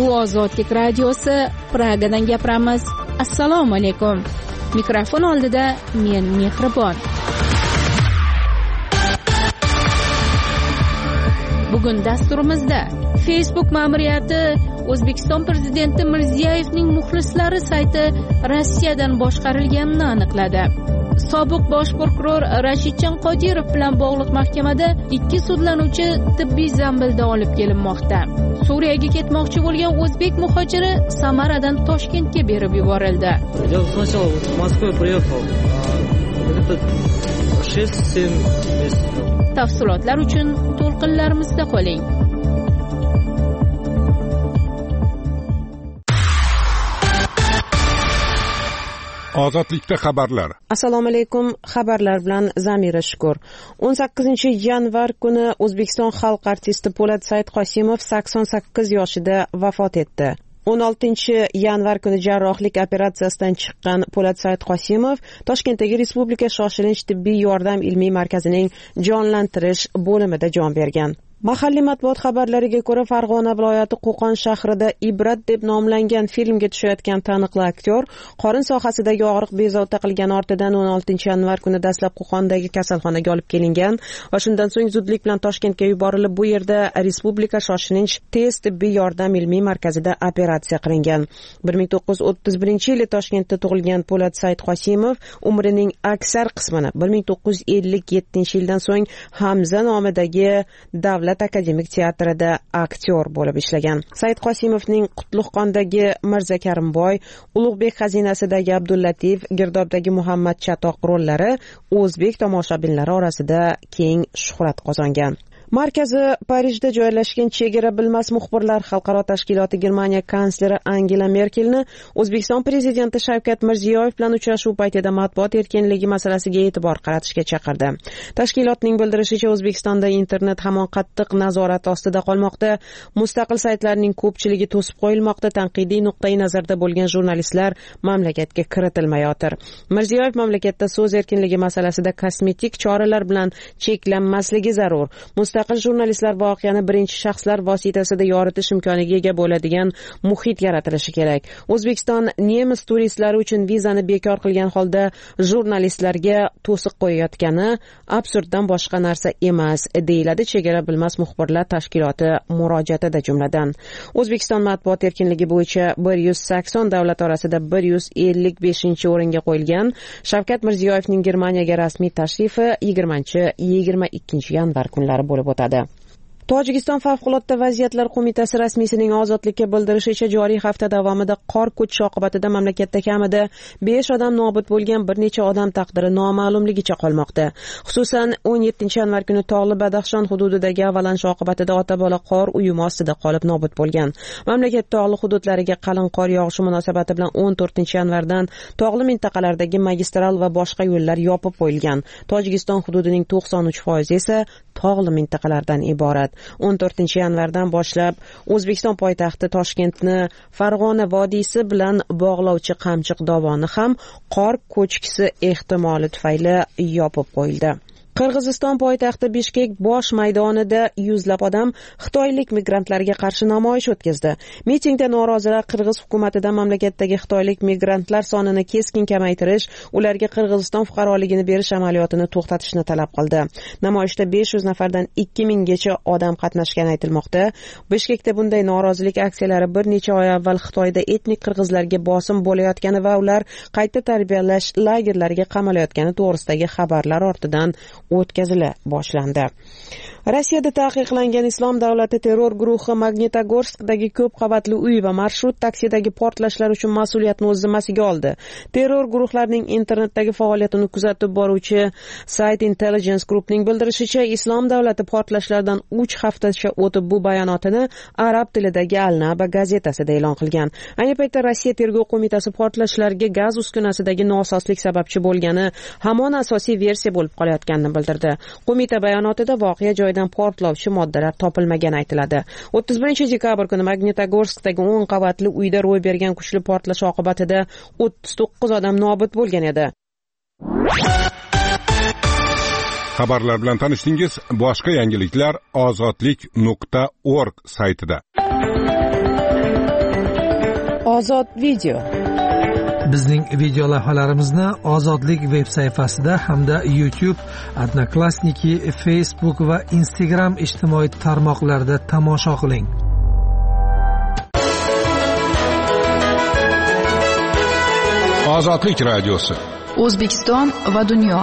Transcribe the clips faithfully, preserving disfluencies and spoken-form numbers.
Bu Ozodlik radiosi, Pragadan gapiramiz. Assalomu alaykum. Mikrofon oldida men Mehribon. Bugun dasturimizda Facebook ma'muriyati O'zbekiston prezidenti Mirziyoyevning muxlislari sayti Rossiyadan boshqarilganini aniqladi. Sobiq bosh prokuror Rashidjon Qodirov bilan bog'liq mahkamada ikki sudlanuvchi tibbiy zambilda olib kelinmoqda. Suriyaga ketmoqchi bo'lgan o'zbek muhojiri Samaradan Toshkentga berib yuborildi. Я сначала в Москву приехал. Это шесть-семь месяцев. Tafsilotlar uchun to'lqinlarimizda qoling. Ozodlikda xabarlar. Assalomu alaykum. Xabarlar bilan Zamira Shukur. o'n sakkizinchi yanvar kuni O'zbekiston xalq artisti Po'lat Saidqosimov sakson sakkiz yoshida vafot etdi. o'n oltinchi yanvar kuni jarrohlik operatsiyasidan chiqqan Po'lat Saidqosimov Toshkentdagi Respublika shoshilinch tibbiy yordam ilmiy markazining jonlantirish bo'limida jon bergan. Mahalliy matbuot xabarlariga ko'ra, Farg'ona viloyati Qo'qon shahrida Ibrat deb nomlangan filmga tushayotgan taniqli aktyor qorin sohasidagi og'riq bezovta qilgani ortidan o'n oltinchi yanvar kuni dastlab Qo'qondagi kasalxonaga olib kelingan va shundan so'ng zudlik bilan Toshkentga yuborilib, bu yerda Respublika shoshilinch tez tibbiy yordam ilmiy markazida operatsiya qilingan. bir ming to'qqiz yuz o'ttiz birinchi yili Toshkentda tug'ilgan Po'lat Saidqosimov umrining aksar qismini bir ming to'qqiz yuz ellik yettinchi yildan so'ng Hamza nomidagi davlat Davlat akademik teatrida aktyor bo'lib ishlagan. Saidqosimovning Qutlug'qondagi Mirza Karimboy, Ulug'bek xazinasidagi Abdullatif, Girdobdagi Muhammad Chatoq rollari o'zbek tomoshabinlari orasida keng shuhrat qozongan. Markazi Parijda joylashgan Chegara bilmas muxbirlar xalqaro tashkiloti Germaniya kansleri Angela Merkelni O'zbekiston prezidenti Shavkat Mirziyoyev bilan uchrashuv paytida matbuot erkinligi masalasiga e'tibor qaratishga chaqirdi. Tashkilotning bildirishicha, O'zbekistonda internet hamon qattiq nazorat ostida qolmoqda. Mustaqil saytlarning ko'pchiligi to'sib qo'yilmoqda. Tanqidiy nuqtai nazarda bo'lgan jurnalistlar mamlakatga kiritilmayotir. Mirziyoyev mamlakatda so'z erkinligi masalasida kosmetik choralar bilan cheklanmasligi zarur. Mustaqil jurnalistlar voqeani birinchi shaxslar vositasida yoritish imkoniga ega bo'ladigan muhit yaratilishi kerak. O'zbekiston nemis turistlari uchun vizani bekor qilgan holda jurnalistlarga to'siq qo'yayotgani absurddan boshqa narsa emas, deyiladi Chegara bilmas muxbirlar tashkiloti murojaatida jumladan. O'zbekiston matbuot erkinligi bo'yicha bir yuz sakson davlat orasida bir yuz ellik beshinchi o'ringa qo'yilgan. Shavkat Mirziyoyevning Germaniyaga rasmiy tashrifi yigirmanchi yigirma ikkinchi yanvar kunlari bo'lib o'tadi. Tojikiston Favqulodda vaziyatlar qo'mitasi rasmiysining Ozodlikka bildirishicha, joriy hafta davomida qor ko'chishi oqibatida mamlakatda kamida besh odam nobud bo'lgan, bir necha odam taqdiri noma'lumligicha qolmoqda. Xususan, o'n yettinchi yanvar kuni Tog'li Badaxshon hududidagi avalansh oqibatida ota-bola qor uyumi ostida qolib nobud bo'lgan. Mamlakat tog'li hududlariga qalin qor yog'ishi munosabati bilan o'n to'rtinchi yanvardan tog'li mintaqalardagi magistral va boshqa yo'llar yopib qo'yilgan. Tojikiston hududining to'qson uch foizi esa tog'li mintaqalardan iborat. o'n to'rtinchi yanvardan boshlab O'zbekiston poytaxti Toshkentni Farg'ona vodiysi bilan bog'lovchi Qamchiq dovoni ham qor ko'chkisi ehtimoli tufayli yopib qo'yildi. Qirg'iziston poytaxti Bishkek bosh maydonida yuzlab odam xitoylik migrantlarga qarshi namoyish o'tkazdi. Mitingda norozilar Qirg'iz hukumatidan mamlakatdagi xitoylik migrantlar sonini keskin kamaytirish, ularga Qirg'iziston fuqaroligini berish amaliyotini to'xtatishni talab qildi. Namoyishda besh yuz nafardan ikki minggacha odam qatnashgani aytilmoqda. Bishkekda bunday norozilik aksiyalari bir necha oy avval Xitoyda etnik qirg'izlarga bosim bo'layotgani va ular qayta tarbiyalash lagerlariga qamalayotgani to'g'risidagi xabarlar ortidan o'tkazila boshlandi. Rossiyada taqiqlangan Islom davlati terror guruhi Magnitogorskdagi ko'p qavatli uy va marshrut taksidagi portlashlar uchun mas'uliyatni o'z zimmasiga oldi. Terror guruhlarining internetdagi faoliyatini kuzatib boruvchi Site Intelligence Groupning bildirishicha, Islom davlati portlashlardan uch haftacha o'tib bu bayonotini arab tilidagi Al-Naba gazetasida e'lon qilgan. Ayni paytda Rossiya tergov qo'mitasi portlashlarga gaz uskunasidagi nosozlik sababchi bo'lgani hamon asosiy versiya bo'lib qolayotganini bildirdi. Qo'mita bayonotida voqea joyida portlovchi moddalar topilmagani aytiladi. o'ttiz birinchi dekabr kuni Magnitogorskdagi o'n qavatli uyda ro'y bergan kuchli portlash oqibatida o'ttiz to'qqiz odam nobud bo'lgan edi. Xabarlar bilan tanishdingiz. Boshqa yangiliklar ozodlik nuqta org saytida. Ozod video. Bizning video lavhalarimizni Ozodlik veb sayfasida hamda YouTube, Odnoklassniki, Facebook va Instagram ijtimoiy tarmoqlarida tomosha qiling. Ozodlik radiosi. O'zbekiston va dunyo.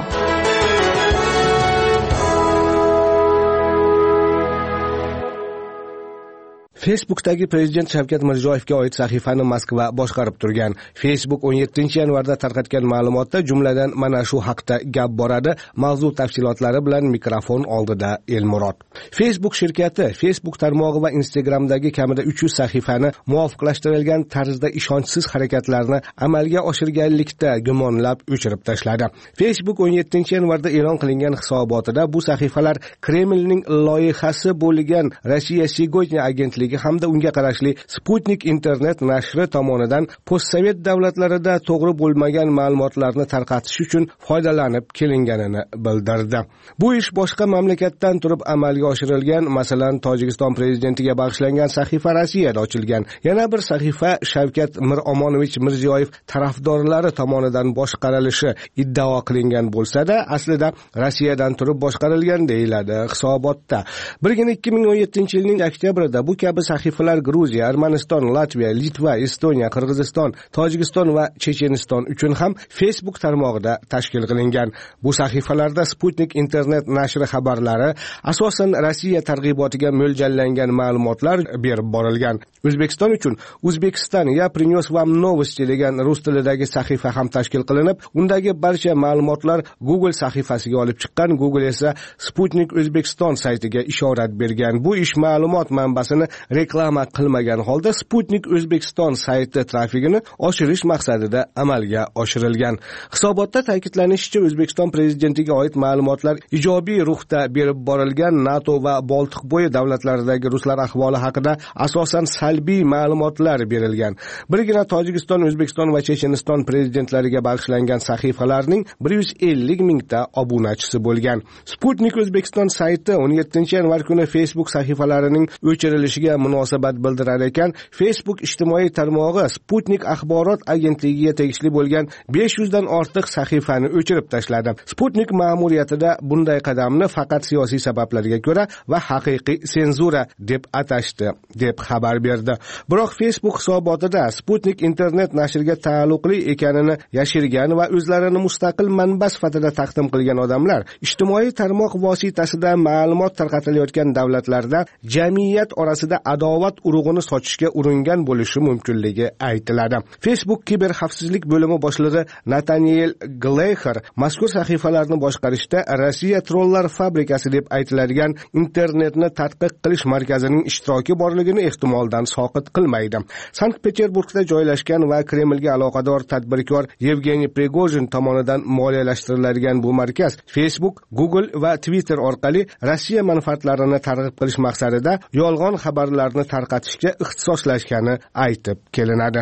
Facebookdagi prezident Shavkat Mirziyoyevga oid sahifani Moskva boshqarib turgan. Facebook o'n yettinchi yanvarda tarqatgan ma'lumotda jumladan mana shu haqda gap boradi. Mavzu tafsilotlari bilan mikrofon oldida Elmurod. Facebook shirkati Facebook tarmog'i va Instagramdagi kamida uch yuz sahifani muvofiqlashtirilgan tarzda ishonchsiz harakatlarni amalga oshirganlikda gumonlab o'chirib tashladi. Facebook o'n yettinchi yanvarda e'lon qilingan hisobotida bu sahifalar Kremlning loyihasi bo'lgan Rossiya Sigoynya agentligi hamda unga qarashli Sputnik internet nashri tomonidan postsovet davlatlarida to'g'ri bo'lmagan ma'lumotlarni tarqatish uchun foydalanib kelinganini bildirdi. Bu ish boshqa mamlakatdan turib amalga oshirilgan, masalan, Tojikiston prezidentiga bag'ishlangan sahifa Rossiyada ochilgan. Yana bir sahifa Shavkat Miromonovich Mirziyoyev tarafdorlari tomonidan boshqarilishi iddao qilingan bo'lsa-da, aslida Rossiyadan turib boshqarilgan deyiladi hisobotda. Birgina ikki ming o'n yettinchi yilning oktyabrida bu kabi sahifalar Gruziya, Armaniston, Latviya, Litva, Estoniya, Qirg'iziston, Tojikiston va Checheniston uchun ham Facebook tarmog'ida tashkil qilingan. Bu sahifalarda Sputnik internet nashri xabarlari asosan Rossiya targ'ibotiga mo'ljallangan ma'lumotlar berib borilgan. O'zbekiston uchun Uzbekistan ya Prinyos vam novosti degan rus tilidagi sahifa ham tashkil qilinib, undagi barcha ma'lumotlar Google sahifasiga olib chiqqan. Google esa Sputnik O'zbekiston saytiga ishorat bergan. Bu ish ma'lumot manbasini reklama qilmagan holda Sputnik O'zbekiston sayti trafigini oshirish maqsadida amalga oshirilgan. Hisobotda ta'kidlanishicha, O'zbekiston prezidentiga oid ma'lumotlar ijobiy ruhda berib borilgan. NATO va Boltiqbo'yi davlatlaridagi ruslar ahvoli haqida asosan salbiy ma'lumotlar berilgan. Birgina Tojikiston, O'zbekiston va Checheniston prezidentlariga bag'ishlangan sahifalarning bir yuz ellik mingta obunachisi bo'lgan. Sputnik O'zbekiston sayti o'n yettinchi yanvar kuni Facebook sahifalarining o'chirilishiga munosabat bildirar ekan, Facebook ijtimoiy tarmog'i Sputnik axborot agentligiga tegishli bo'lgan besh yuz dan ortiq sahifani o'chirib tashladi. Sputnik ma'muriyatida bunday qadamni faqat siyosiy sabablarga ko'ra va haqiqiy senzura deb atashdi, deb xabar berdi. Biroq Facebook hisobotida Sputnik internet nashriga taalluqli ekanini yashirgan va o'zlarini mustaqil manba sifatida taqdim qilgan odamlar ijtimoiy tarmoq vositasida ma'lumot tarqatilayotgan davlatlarda jamiyat orasida adovat urug'ini sochishga uringan bo'lishi mumkinligi aytiladi. Facebook kiber xavfsizlik bo'limi boshlig'i Nathaniel Gleicher mazkur sahifalarni boshqarishda Rossiya trollar fabrikasi deb aytiladigan internetni tadqiq qilish markazining ishtiroki borligini ehtimoldan soqit qilmaydi. Sankt-Peterburgda joylashgan va Kremlga aloqador tadbirkor Yevgeniy Prigojin tomonidan moliyalashtiriladigan bu markaz Facebook, Google va Twitter orqali Rossiya manfaatlarini targ'ib qilish maqsadida yolg'on xabarlarni tarqatishga ixtisoslashgani aytib kelinadi.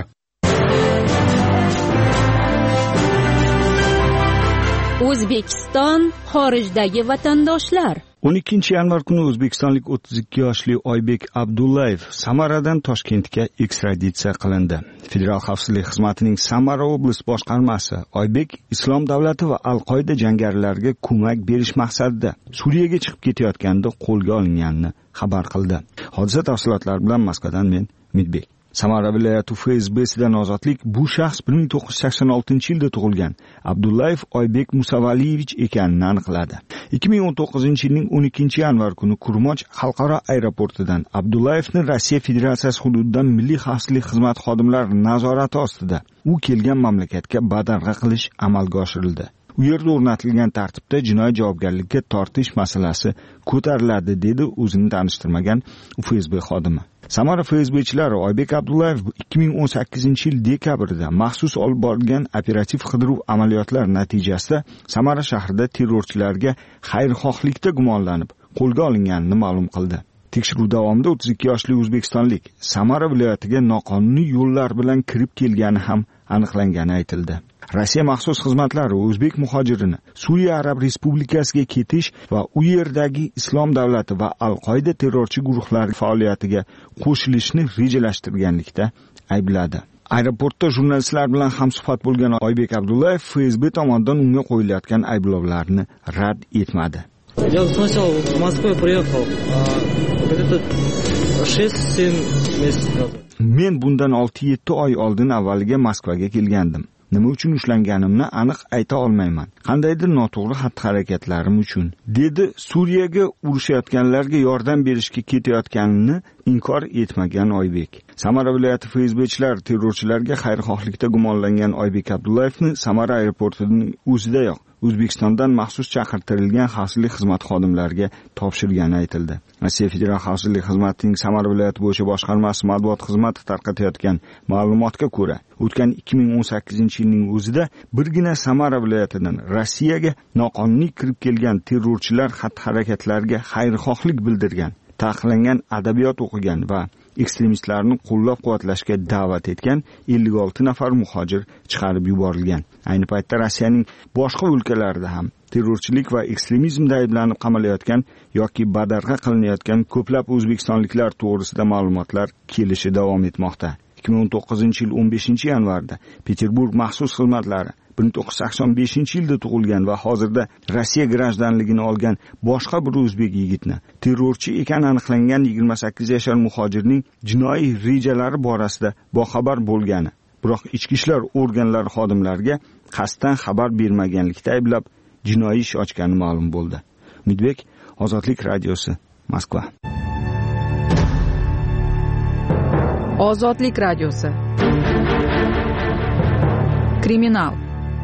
O'zbekiston xorijdagi vatandoshlar. o'n ikkinchi yanvar kuni o'zbekistonlik o'ttiz ikki yoshli Oybek Abdullayev Samaradan Toshkentga ekstraditsiya qilindi. Federal xavfsizlik xizmatining Samara oblast boshqarmasi Oybek Islom davlati va Al-Qoida jangarilariga ko'mak berish maqsadida Suriyaga chiqib ketayotganda qo'lga olinganini xabar qildi. Hodisa tafsilotlari bilan Moskvadan men Midbek. Samara viloyati F S B'sidan ozodlik bu shaxs bir ming to'qqiz yuz sakson oltinchi yilda tug'ilgan Abdullayev Oybek Musavaliyevich ekanini aniqladi. ikki ming o'n to'qqizinchi yilning o'n ikkinchi yanvar kuni Kurmoch xalqaro aeroportidan Abdullayevni Rossiya Federatsiyasi hududidan Milliy xavfsizlik xizmati xodimlari nazorati ostida u kelgan mamlakatga badarg'a qilish amalga oshirildi. U yerda o'rnatilgan tartibda jinoiy javobgarlikka tortish masalasi ko'tariladi, dedi o'zini tanishtirmagan F S B xodimi. Samara F S B'chilari Oybek Abdullayev ikki ming o'n sakkizinchi yil dekabrda maxsus olib borilgan operativ qidiruv amaliyotlari natijasida Samara shahrida terrorchilarga xayrixohlikda gumonlanib qo'lga olinganini ma'lum qildi. Tekshiruv davomida o'ttiz ikki yoshli o'zbekistonlik Samara viloyatiga noqonuniy yo'llar bilan kirib kelgani ham aniqlangani aytildi. Rossiya maxsus xizmatlari o'zbek muhojirini Suriya Arab Respublikasiga ketish va u yerdagi Islom davlati va Al-Qoida terrorchi guruhlari faoliyatiga qo'shilishni rejalashtirganlikda aybladi. Aeroportda jurnalistlar bilan hamsuhbat bo'lgan Oybek Abdullayev F S B tomonidan unga qo'yilayotgan ayblovlarni rad etmadi. Я сначала в Москву приехал, где-то шесть-семь месяцев назад. Men bundan olti yetti oy oldin avvaliga Moskvaga kelgandim. Nima uchun ushlanganimni aniq ayta olmayman. Qandaydir noto'g'ri xatti-harakatlarim uchun, dedi Suriyaga urushayotganlarga yordam berishga ketayotganini inkor etmagan Oybek. Samara viloyati F S B'chilar terrorchilarga xayrixohlikda gumonlangan Oybek Abdullayevni Samara aeroportining o'zidayoq O'zbekistondan maxsus chaqirtirilgan xavfsizlik xizmati xodimlariga topshirgani aytildi. Rossiya Federal xavfsizlik xizmatining Samara viloyati bo'yicha boshqarmasi matbuot xizmati tarqatayotgan ma'lumotga ko'ra, o'tgan ikki ming o'n sakkizinchi yilning o'zida birgina Samara viloyatidan Rossiyaga noqonuniy kirib kelgan terrorchilar xatti-harakatlariga xayrixohlik bildirgan, taqiqlangan adabiyot o'qigan va ekstremistlarni qo'llab-quvvatlashga da'vat etgan ellik olti nafar muhojir chiqarib yuborilgan. Ayni paytda Rossiyaning boshqa o'lkalarida ham terrorchilik va ekstremizmda ayblanib qamalayotgan yoki badarg'a qilinayotgan ko'plab o'zbekistonliklar to'g'risida ma'lumotlar kelishi davom etmoqda. ikki ming o'n to'qqizinchi yil o'n beshinchi yanvarda Peterburg maxsus xizmatlari bir ming to'qqiz yuz sakson beshinchi yilda tug'ilgan va hozirda Rossiya grajdanligini olgan boshqa bir o'zbek yigitni terrorchi ekani aniqlangan yigirma sakkiz yashar muhojirning jinoiy rejalari borasida boxabar bo'lgani, biroq ichki ishlar organlari xodimlariga qasddan xabar bermaganlikda ayblab jinoiy ish ochgani ma'lum bo'ldi. Umidbek, Ozodlik radiosi, Moskva. Ozodlik radiosi. Kriminal.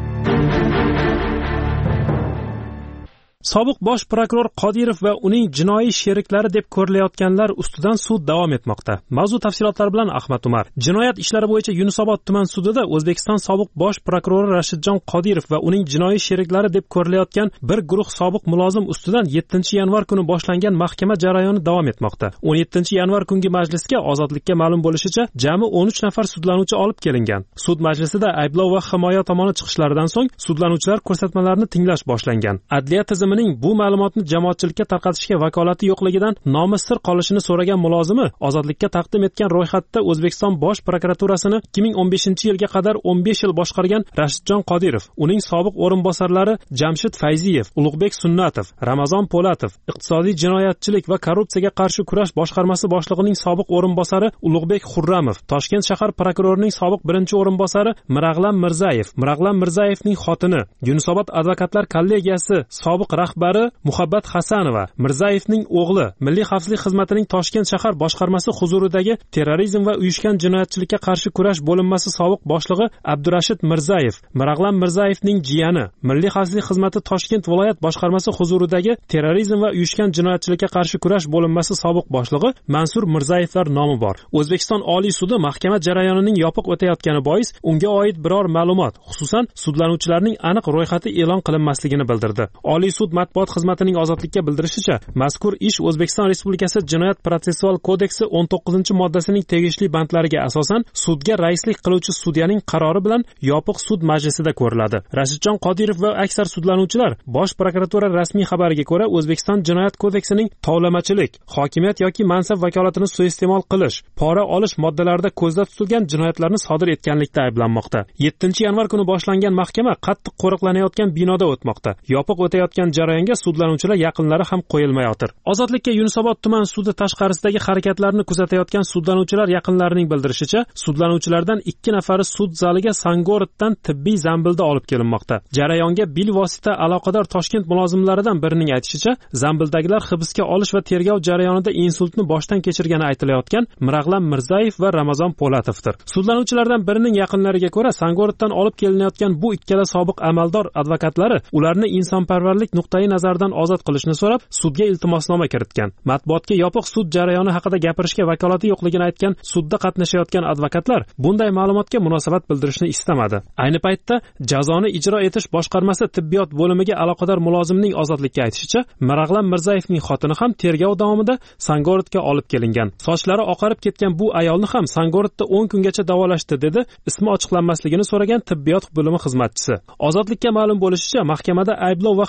Sobiq bosh prokuror Qodirov va uning jinoiy sheriklari deb ko'rilayotganlar ustidan sud davom etmoqda. Mavzu tafsilotlari bilan Ahmad Umar. Jinoyat ishlari bo'yicha Yunusobod tuman sudida O'zbekiston sobiq bosh prokurori Rashidjon Qodirov va uning jinoiy sheriklari deb ko'rilayotgan bir guruh sobiq mulozim ustidan yettinchi yanvar kuni boshlangan mahkama jarayoni davom etmoqda. o'n yettinchi yanvar kungi majlisga Ozodlikka ma'lum bo'lishicha, jami o'n uch nafar sudlanuvchi olib kelingan. Sud majlisida ayblov va himoya tomoni chiqishlaridan so'ng sudlanuvchilar ko'rsatmalarini tinglash boshlangan. Adliya tizimining bu ma'lumotni jamoatchilikka tarqatishga vakolati yo'qligidan nomi sir qolishini so'ragan mulozimi Ozodlikka taqdim etgan ro'yxatda O'zbekiston bosh prokuraturasini ikki ming o'n beshinchi yilga qadar o'n besh yil boshqargan Rashidjon Qodirov, uning sobiq o'rinbosarlari Jamshid Fayziyev, Ulug'bek Sunnatov, Ramazon Po'latov, iqtisodiy jinoyatchilik va korrupsiyaga qarshi kurash boshqarmasi boshlig'ining sobiq o'rinbosari Ulug'bek Xurramov, Toshkent shahar prokurorining sobiq birinchi o'rinbosari Mirag'lam Mirzayev, Mirag'lam Mirzayevning xotini, Yunusobod advokatlar kollegiyasi sobiq rahbari Muhabbat Hasanova, Mirzayevning o'g'li, Milliy xavfsizlik xizmatining Toshkent shahar boshqarmasi huzuridagi terrorizm va uyushgan jinoyatchilikka qarshi kurash bo'linmasi sobiq boshlig'i Abdurashid Mirzayev, Mirag'lam Mirzayevning jiyani, Milliy xavfsizlik xizmati Toshkent viloyat boshqarmasi huzuridagi terrorizm va uyushgan jinoyatchilikka qarshi kurash bo'linmasi sobiq boshlig'i Mansur Mirzayevlar nomi bor. O'zbekiston Oliy sudi mahkama jarayonining yopiq o'tayotgani bois unga oid biror ma'lumot, xususan sudlanuvchilarning aniq ro'yxati e'lon qilinmasligini bildirdi. Oliy sud matbuot xizmatining Ozodlikka bildirishicha, mazkur ish O'zbekiston Respublikasi Jinoyat protsessual kodeksi o'n to'qqizinchi moddasining tegishli bandlariga asosan sudga raislik qiluvchi sudyaning qarori bilan yopiq sud majlisida ko'riladi. Rashidjon Qodirov va aksar sudlanuvchilar bosh prokuratura rasmiy xabariga ko'ra O'zbekiston Jinoyat kodeksining tovlamachilik, hokimiyat yoki mansab vakolatini suiiste'mol qilish, pora olish moddalarida ko'zda tutilgan jinoyatlarni sodir etganlikda ayblanmoqda. yettinchi yanvar kuni boshlangan mahkama qattiq qo'riqlanayotgan binoda o'tmoqda. Yopiq o'tayotgan jarayonga sudlanuvchilar yaqinlari ham qo'yilmayotir. Ozodlikka Yunusobod tuman sudi tashqarisidagi harakatlarni kuzatayotgan sudlanuvchilar yaqinlarining bildirishicha, sudlanuvchilardan ikki nafari sud zaliga Sangoroddan tibbiy zambilda olib kelinmoqda. Jarayonga bilvosita aloqador Toshkent mulozimlaridan birining aytishicha, zambildagilar hibsga olish va tergov jarayonida insultni boshdan kechirgani aytilayotgan Mirag'lam Mirzayev va Ramazon Po'latovdir. Sudlanuvchilardan birining yaqinlariga ko'ra, Sangoroddan olib kelinayotgan bu ikkala sobiq amaldor advokatlari ularni insonparvarlik nuqtai nazardan ozod qilishni so'rab, sudga iltimosnoma kiritgan. Matbuotga yopiq sud jarayoni haqida gapirishga vakolati yo'qligini aytgan sudda qatnashayotgan advokatlar bunday ma'lumotga munosabat bildirishni istamadi. Ayni paytda jazoni ijro etish boshqarmasi tibbiyot bo'limiga aloqador mulozimning Ozodlikka aytishicha, Mirag'lam Mirzayevning xotini ham tergov davomida Sangorodga olib kelingan. Sochlari oqarib ketgan bu ayolni ham Sangorodda o'n kungacha davolashdi, dedi ismi ochiqlanmasligini so'ragan tibbiyot bo'limi xizmatchisi. Ozodlikka ma'lum bo'lishicha, mahkamada ayblov va himoya tomoni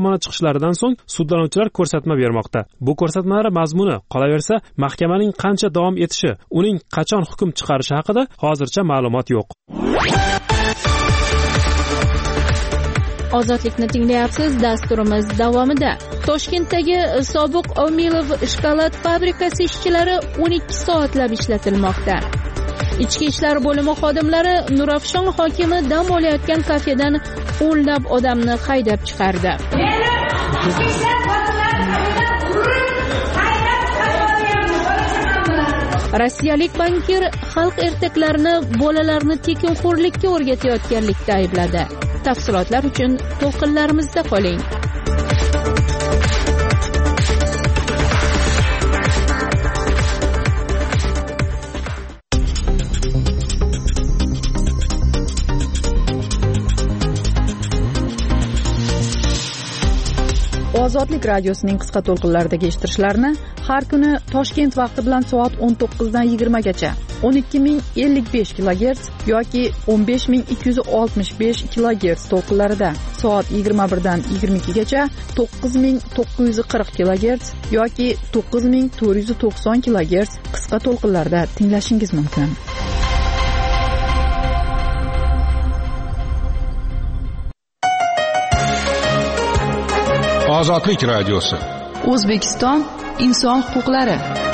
tomoni chiqishlaridan so'ng sudlanuvchilar ko'rsatma bermoqda. Bu ko'rsatmalar mazmuni qolaversa, mahkamaning qancha davom etishi, uning qachon hukm chiqarishi haqida hozircha ma'lumot yo'q. Ozodlikni tinglayapsiz. Dasturimiz davomida Toshkentdagi sobiq Omilov shokolad fabrikasi ishchilari o'n ikki soatlab ishlatilmoqda. Ichki ishlar bo'limi xodimlari Nurafshon hokimi dam olayotgan kafedan o'nlab odamni haydab chiqardi. Rossiyalik bankir xalq ertaklarini bolalarni tekinxo'rlikka o'rgatayotganlikda aybladi. Tafsilotlar uchun to'lqinlarimizda qoling. Ozodlik radiosining qisqa to'lqinlaridagi eshittirishlarni har kuni Toshkent vaqti bilan soat o'n to'qqizdan yigirma gacha o'n ikki ming ellik besh kilogerts yoki o'n besh ming ikki yuz oltmish besh kilogerts to'lqinlarida, soat yigirma birdan yigirma ikki gacha to'qqiz ming to'qqiz yuz qirq kilogerts yoki to'qqiz ming to'rt yuz to'qson kilogerts qisqa to'lqinlarda tinglashingiz mumkin. Ozodlik radiosi. O'zbekiston inson huquqlari.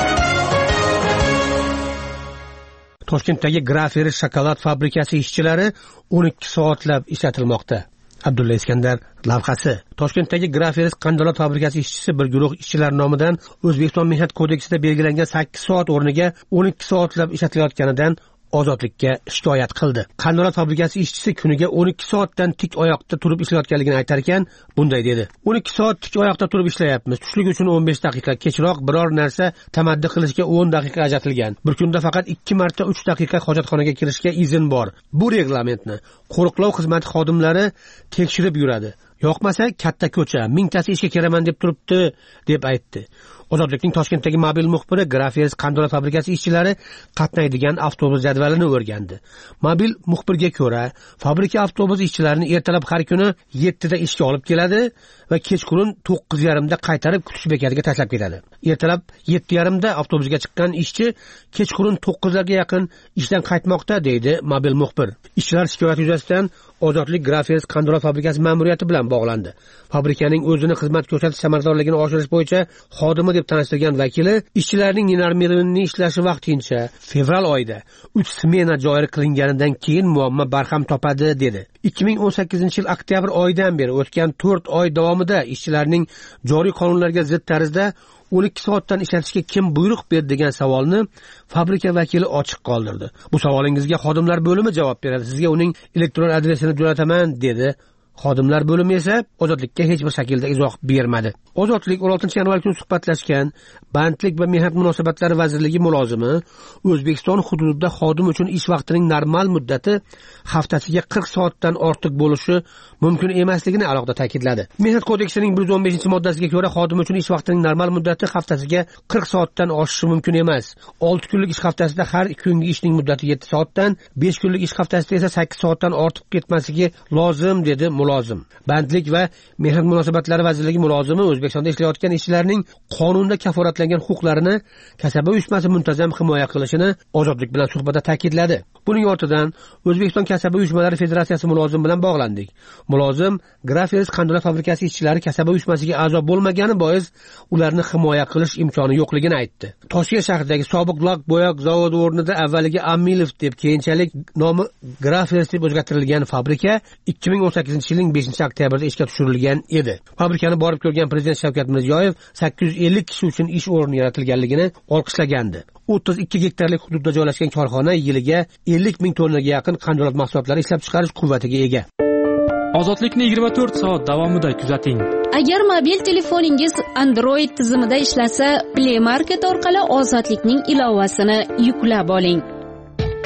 Toshkentdagi Graferis shokolad fabrikasi ishchilari o'n ikki soatlab ishlatilmoqda. Abdulla Iskandar lavhasi. Toshkentdagi Graferis qandolat fabrikasi ishchisi bir guruh ishchilar nomidan O'zbekiston Mehnat kodeksida belgilangan sakkiz soat o'rniga o'n ikki soatlab ishlatilayotganidan Ozodlikka shikoyat qildi. Qandolat fabrikasi ishchisi kuniga o'n ikki soatdan tik oyoqda turib ishlayotganligini aytar ekan, bunday dedi: o'n ikki soat tik oyoqda turib ishlayapmiz. Tushlik uchun o'n besh daqiqa, kechroq biror narsa tamaddi qilishga o'n daqiqa ajratilgan. Bir kunda faqat ikki marta uch daqiqa hojatxonaga kirishga izn bor. Bu reglamentni qo'riqlov xizmati xodimlari tekshirib yuradi. Yoqmasa katta ko'cha, mingtasi ishga kiraman deb turibdi, deb aytdi. Ozodlikning Toshkentdagi mobil muxbiri Graferis qandolat fabrikasi ishchilari qatnaydigan avtobus jadvalini o'rgandi. Mobil muxbirga ko'ra, fabrika avtobus ishchilarini ertalab har kuni yettida ishga olib keladi va kechqurun to'qqiz yarim da qaytarib kutish bekatiga tashlab ketadi. Ertalab yetti yarim da avtobusga chiqqan ishchi kechqurun to'qqizlarga yaqin ishdan qaytmoqda, deydi mobil muxbir. Ishchilar shikoyat yuzasidan Ozodlik Graferis qandolat fabrikasi ma'muriyati bilan bog'landi. Fabrikaning o'zini xizmat ko'rsatish samaradorligini oshirish bo'yicha xodimi deb tanishtirgan vakili ishchilarning normativini ishlashi vaqtincha fevral oyida uch smena joriy qilinganidan keyin muammo barham topadi, dedi. ikki ming o'n sakkizinchi yil oktyabr oyidan beri o'tgan to'rt oy davomida ishchilarning joriy qonunlarga zid tarzda o'n ikki soatdan ishlatishga kim buyruq berdi degan savolni fabrika vakili ochiq qoldirdi. Bu savolingizga xodimlar bo'limi javob beradi. Sizga uning elektron adresini jo'nataman, dedi. Xodimlar bo'limi esa Ozodlikka hech bir shaklda izoh bermadi. Ozodlik o'n oltinchi yanvar kuni suhbatlashgan Bandlik va mehnat munosabatlari vazirligi mulozimi O'zbekiston hududida xodim uchun ish vaqtining normal muddati haftasiga qirq soatdan ortiq bo'lishi mumkin emasligini alohida ta'kidladi. Mehnat kodeksining bir yuz o'n beshinchi moddasiga ko'ra xodim uchun ish vaqtining normal muddati haftasiga qirq soatdan oshishi mumkin emas. olti kunlik ish haftasida har kungi ishning muddati yetti soatdan, besh kunlik ish haftasida esa sakkiz soatdan ortib ketmasligi lozim, dedi mulozim. Bandlik va mehnat munosabatlari vazirligi mulozimi O'zbekistonda ishlayotgan ishchilarning qonunda kafolatlangan huquqlarini kasaba uyushmasi muntazam himoya qilishini Ozodlik bilan suhbatda ta'kidladi. Buning ortidan O'zbekiston kasaba uyushmalari federatsiyasi mulozim bilan bog'landik. Mulozim Graferis qandolat fabrikasi ishchilari kasaba uyushmasiga a'zo bo'lmagani bois ularni himoya qilish imkoni yo'qligini aytdi. Toshkent shahridagi sobiq lak bo'yoq zavodi o'rnida avvaliga Amilov deb keyinchalik nomi Graferis deb o'zgartirilgan fabrika ikki ming o'n sakkizinchi yilning beshinchi oktyabrida ishga tushirilgan edi. Fabrikani borib ko'rgan Prezident Shavkat Mirziyoyev sakkiz yuz ellik kishi uchun ish o'rni yaratilganligini olqishlagandi. o'ttiz ikki gektarlik hududda joylashgan korxona yiliga ellik ming tonnaga yaqin qandolat mahsulotlari ishlab chiqarish quvvatiga ega. Ozodlikni yigirma to'rt soat davomida kuzating. Agar mobil telefoningiz Android tizimida ishlasa, Play Market orqali Ozodlikning ilovasini yuklab oling.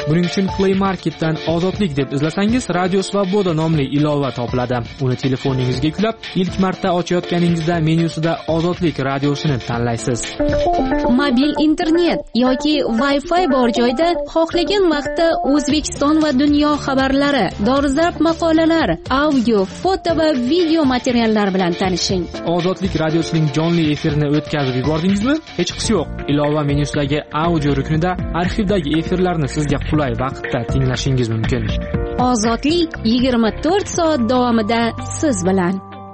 Buning uchun Play Marketdan Ozodlik deb izlasangiz, Radio Svoboda nomli ilova topiladi. Uni telefoningizga yuklab, ilk marta ochayotganingizda menyusida Ozodlik radiosini tanlaysiz. Mobil internet yoki Wi-Fi bor joyda xohlagan vaqtda O'zbekiston va dunyo xabarlari, dolzarb maqolalar, audio, foto va video materiallar bilan tanishing. Ozodlik radiosining jonli efirini o'tkazib yubordingizmi? Hech qisi yo'q. Ilova menyusidagi audio ruknida arxivdagi efirlarni sizga qulay vaqtda tinglashingiz mumkin. Ozodlik yigirma to'rt soat davomida siz bilan.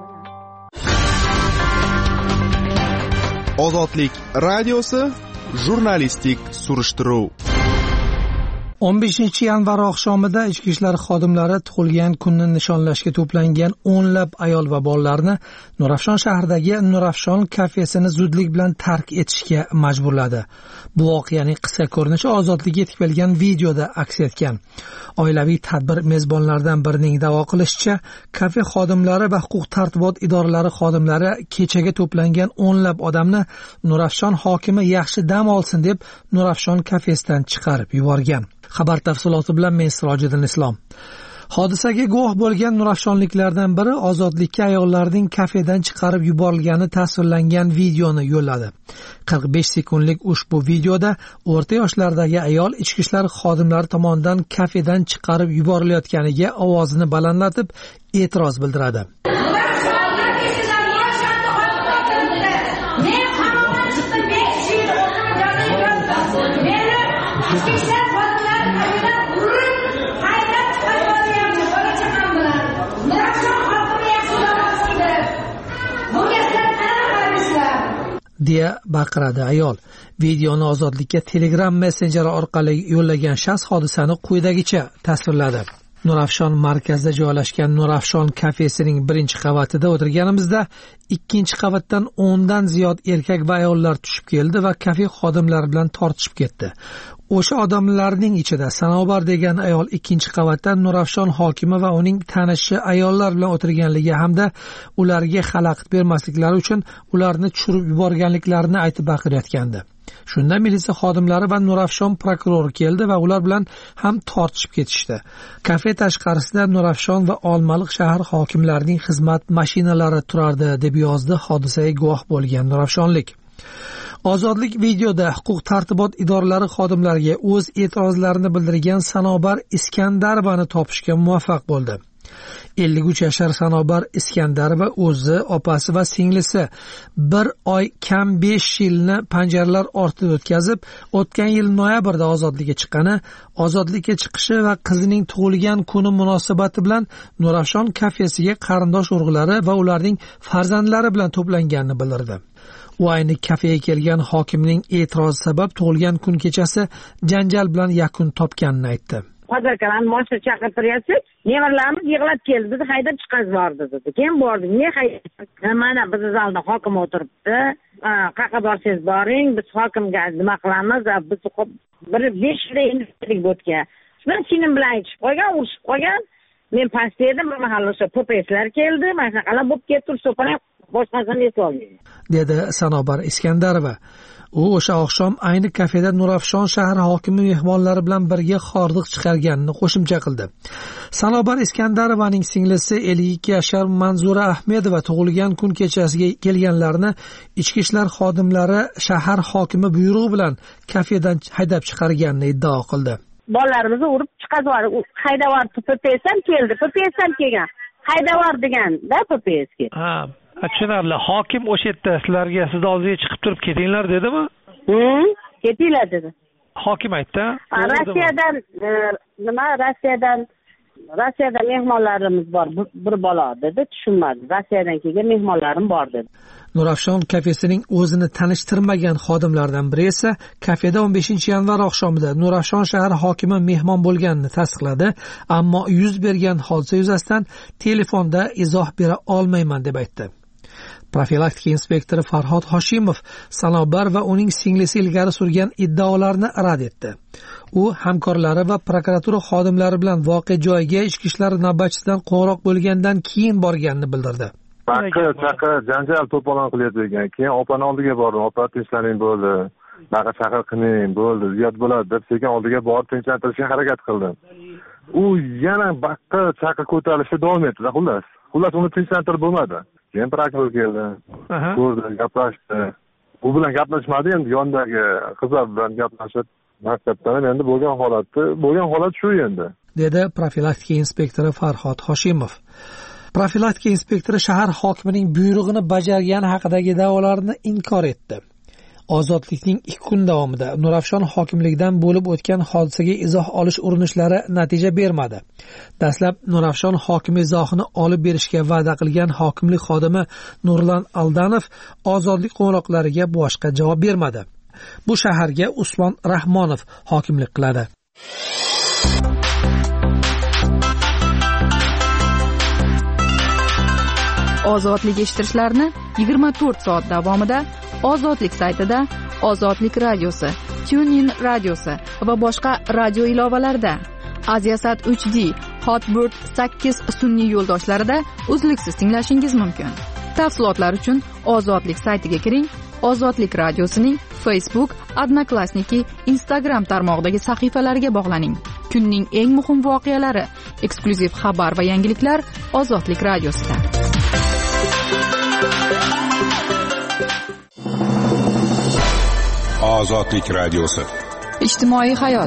Ozodlik radiosi jurnalistik surishtiruv. o'n beshinchi yanvar oqshomida ichki ishlar xodimlari tug'ilgan kunni nishonlashga to'plangan o'nlab ayol va bolalarni Nurafshon shahridagi Nurafshon kafesini zudlik bilan tark etishga majburladi. Bu voqeaning qisqa ko'rinishi Ozodlikka yetib kelgan videoda aks etgan. Oilaviy tadbir mezbonlaridan birining da'vo qilishicha, kafe xodimlari va huquq tartibot idoralari xodimlari kechaga to'plangan o'nlab odamni Nurafshon hokimi yaxshi dam olsin deb Nurafshon kafesidan chiqarib yuborgan. Xabar tafsiloti bilan men Sirojiddin Islom. Hodisaga guvoh bo'lgan nurafshonliklardan biri Ozodlikka ayollarning kafedan chiqarib yuborilgani tasvirlangan videoni yo'lladi. qirq besh sekundlik ushbu videoda o'rta yoshlardagi ayol ichki ishlar xodimlari tomonidan kafedan chiqarib yuborilayotganiga ovozini balandlatib e'tiroz bildiradi. deya baqiradi ayol. Videoni Ozodlikka Telegram messenjeri orqali yo'llagan shaxs hodisani quyidagicha tasvirladi. Nurafshon markazida joylashgan Nurafshon kafesining birinchi qavatida o'tirganimizda ikkinchi qavatdan o'ndan ziyod erkak va ayollar tushib keldi va kafe xodimlari bilan tortishib ketdi. O'sha odamlarning ichida Sanobar degan ayol ikkinchi qavatdan Nurafshon hokimi va uning tanishi ayollar bilan o'tirganligi hamda ularga xalaqit bermasliklari uchun ularni tushirib yuborganliklarini aytib baqirayotgandi. Shunda militsiya xodimlari va Nurafshon prokurori keldi va ular bilan ham tortishib ketishdi. Kafe tashqarisida Nurafshon va Olmaliq shahar hokimlarining xizmat mashinalari turardi deb yozdi hodisaga guvoh bo'lgan nurafshonlik. Ozodlik videoda huquq tartibot idoralari xodimlariga o'z e'tirozlarini bildirgan Sanobar Iskandarovani topishga muvaffaq bo'ldi. ellik uch yashar Sanobar Iskandarova o'zi, opasi va singlisi bir oy kam besh yilni panjaralar ortida o'tkazib, o'tgan yil noyabrda ozodlikka chiqqani, ozodlikka chiqishi va qizining tug'ilgan kuni munosabati bilan Nurafshon kafesiga qarindosh urug'lari va ularning farzandlari bilan to'planganini bildirdi. U ayni kafega kelgan hokimning e'tirozi sabab tug'ilgan kun kechasi janjal bilan yakun topganini aytdi. Qo'zakalarni boshqa chaqirtiryapsiz, nevarlarimiz yig'lab keldi, bizni haydab chiqarib yubordi dedi. Keyin bordik, ne haydab? Mana biz zalda hokim o'tiribdi. Qayerga borsangiz boring, biz hokimga nima qilamiz? Biz bir besh yil o'tgan. Shundan keyin bilan aytib qo'ygan, urishib qo'ygan. Men pastda edim, bir mahal o'sha popeslar keldi, mana shunaqalar bo'lib ketdi, so'pani boshqasini eslolmayman, dedi Sanobar Iskandarova. U o'sha oqshom ayni kafeda Nurafshon shahar hokimi mehmonlari bilan birga hordiq chiqarganini qo'shimcha qildi. Sanobar Iskandarovaning singlisi ellik ikki yashar Manzura Ahmedova tug'ilgan kun kechasiga kelganlarni ichki ishlar xodimlari shahar hokimi buyrug'i bilan kafedan haydab chiqarganini iddao qildi. Bolalarimizni urib chiqazib, haydavor P P S ham keldi, P P S ham kelgan. Haydavor deganda P P S keldi. Ha, tushunarli. Hokim o'sha yerda sizlarga sizni oldingizga chiqib turib ketinglar dedimi? Hmm, ketinglar dedi. Hokim aytdi. Rossiyadan nima? Rossiyadan Rossiyadan mehmonlarimiz bor, bir bola dedi, tushunmadi. Rossiyadan kelgan mehmonlarim bor dedi. Nurafshon kafesining o'zini tanishtirmagan xodimlardan biri esa kafeda o'n beshinchi yanvar oqshomida Nurafshon shahar hokimi mehmon bo'lganini tasdiqladi, ammo yuz bergan hodisa yuzasidan telefonda izoh bera olmayman deb aytdi. Profilaktika inspektori Farhod Hoshimov Sanobar va uning singlisi ilgari surgan iddaolarni rad etdi. U hamkorlari va prokuratura xodimlari bilan voqea joyiga ichki ishlar navbatchisidan qo'ng'iroq bo'lgandan keyin borganini bildirdi. Chaqir, chaqir, janjal to'polon qilyapti ekan. Keyin opani oldiga bordim. Opa, tinchlaring bo'ldi. naqa chaqa qiling, bo'ldi, ziyod bo'ladi deb sekin oldiga borib tinchlantirishga harakat qildim. U yana baqqa chaqa ko'tarilishda davom etdi, xullas. Xullas uni tinchlantirib bo'lmadi. Keyin prokuror keldi. Ko'rdi, gaplashdi. U bilan gaplashmadi, endi yondagi qizlar bilan gaplashib, maktabdan endi bo'lgan holatda, bo'lgan holat shu endi. dedi profilaktika inspektori Farhod Hoshimov. Profilaktika inspektori shahar hokimining buyrug'ini bajargani haqidagi da'volarni inkor etdi. Ozodlikning ikki kun davomida Nurafshon hokimligidan bo'lib o'tgan hodisaga izoh olish urinishlari natija bermadi. Dastlab Nurafshon hokimi izohini olib berishga va'da qilgan hokimlik xodimi Nurlan Aldanov ozodlik qo'ng'iroqlariga boshqa javob bermadi. Bu shaharga Usmon Rahmonov hokimlik qiladi. Ozodlik eshittirishlarni yigirma to'rt soat davomida Ozodlik saytida, Ozodlik radiosi, TuneIn radiosi va boshqa radio ilovalarida, Aziasat uch D, Hotbird sakkiz sun'iy yo'ldoshlarida uzluksiz tinglashingiz mumkin. Tafsilotlar uchun Ozodlik saytiga kiring. Ozodlik radiosining Facebook, Odnoklassniki, Instagram tarmog'idagi sahifalariga bog'laning. Kunning eng muhim voqealari, eksklyuziv xabar va yangiliklar Ozodlik radiosida. Ozodlik radiosi. Ijtimoiy hayot.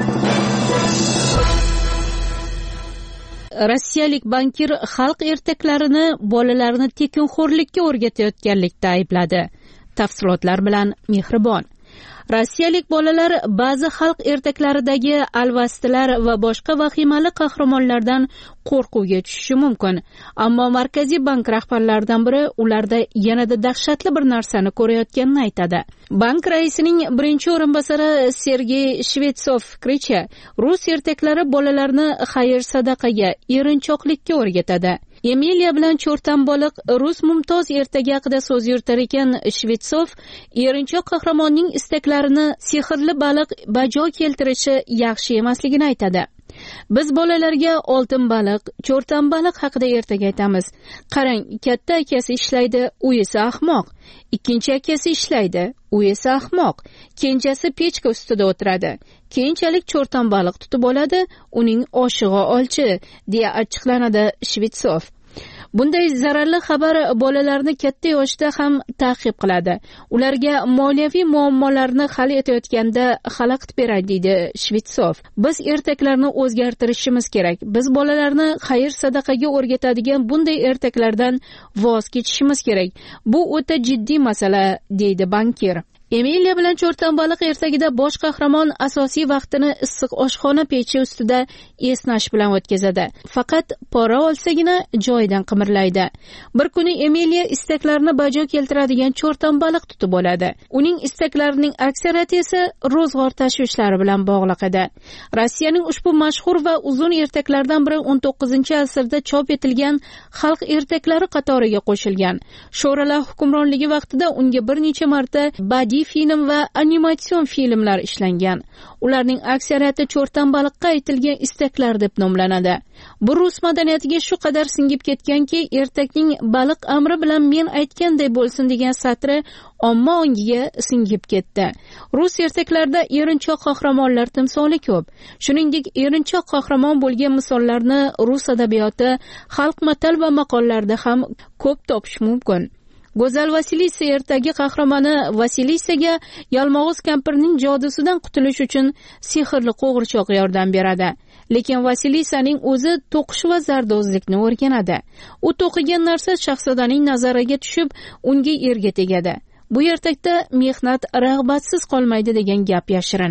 Rossiyalik bankir xalq ertaklarini bolalarni tekinxo'rlikka o'rgatayotganlikda aybladi. Tafsilotlar bilan Mehribon. Rossiyalik bolalar ba'zi xalq ertaklaridagi alvastilar va boshqa vahimali qahramonlardan qo'rquvga tushishi mumkin. Ammo Markaziy bank rahbarlaridan biri ularda yanada dahshatli bir narsani ko'rayotganini aytadi. Bank raisining birinchi o'rinbosari Sergey Shvetsov fikricha, rus ertaklari bolalarni xayr-sadaqaga, erinchoqlikka o'rgatadi. Emiliya bilan cho'rtan baliq rus mumtoz ertagi haqida so'z yuritar ekan, Shvetsov erinchoq qahramonning istaklarini sehrli baliq bajo keltirishi yaxshi emasligini aytadi. Biz bolalarga oltin baliq, cho'rtan baliq haqida ertaga aytamiz. Qarang, katta akasi ishlaydi, u esa ahmoq. Ikkinchi akasi ishlaydi, u esa ahmoq. Kenjasi pechka ustida o'tiradi. Keyinchalik cho'rtan baliq tutib oladi, uning oshig'i olchi, deya achchiqlanadi Shvetsov. Bunday zararli xabar bolalarni katta yoshda ham ta'qib qiladi. Ularga moliyaviy muammolarni hal etayotganda xalaqit beradi, deydi Shvetsov. Biz ertaklarni o'zgartirishimiz kerak. Biz bolalarni xayr-sadaqaga o'rgatadigan bunday ertaklardan voz kechishimiz kerak. Bu o'ta jiddiy masala, deydi bankir. Emiliya bilan cho'rtan baliq ertagida bosh qahramon asosiy vaqtini issiq oshxona pechi ustida esnash bilan o'tkazadi. Faqat pora olsagina joyidan qimirlaydi. Bir kuni Emiliya istaklarini bajo keltiradigan cho'rtan baliq tutib oladi. Uning istaklarining aksariyati esa ro'zg'or tashvishlari bilan bog'liq edi. Rossiyaning ushbu mashhur va uzun ertaklardan biri o'n to'qqizinchi asrda chop etilgan xalq ertaklari qatoriga qo'shilgan. Sho'rolar hukmronligi vaqtida unga bir necha marta badiiy film va animatsion filmlar ishlangan. Ularning aksariyati cho'rtan baliqqa aytilgan istaklar deb nomlanadi. Bu rus madaniyatiga shu qadar singib ketganki, ertakning baliq amri bilan men aytganday bo'lsin degan satri omma ongiga singib ketdi. Rus ertaklarida erinchoq qahramonlar timsoli ko'p. Shuningdek, erinchoq qahramon bo'lgan misollarni rus adabiyoti, xalq matal va maqollarida ham ko'p topish mumkin. Go'zal Vasilisa ertagi qahramoni Vasilisaga yalmog'iz kampirning jodusidan qutulish uchun sehrli qo'g'irchoq yordam beradi. Lekin Vasilisaning o'zi to'qish va zardozlikni o'rganadi. U to'qigan narsa shahzodaning nazariga tushib, unga erga tegadi. Bu ertakda mehnat rag'batsiz qolmaydi degan gap yashirin.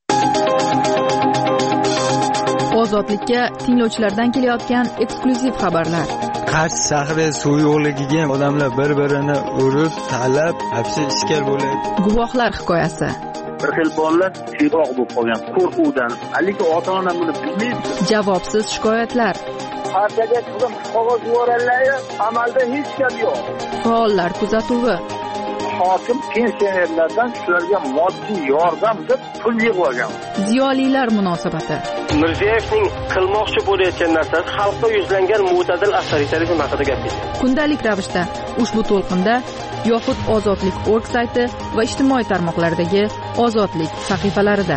Ozodlikka tinglovchilardan kelayotgan eksklyuziv xabarlar. Qarshi shahri suv yo'qligiga odamlar bir-birini urib, talab, hapsi ishkal bo'ladi. Guvohlar hikoyasi. Bir xil bolalar siyroq bo'lib qolgan qo'rquvdan, haligi ota-ona buni bilmaydi. Javobsiz shikoyatlar. Partiyaga qilib qog'oz yuborganlar, amalda hech gap yo'q. Faollar kuzatuvi. Hokim pensionerlardan shularga moddiy yordam deb pul yig'ib olgan. Ziyolilar munosabati. Mirziyevning qilmoqchi bo'layotgan narsasi xalqqa yuzlangan mo'tadil avtoritarizm haqida gapirdi. Kundalik ravishda ushbu to'lqinda yoxud ozodlik точка org sayti va ijtimoiy tarmoqlardagi Ozodlik sahifalarida.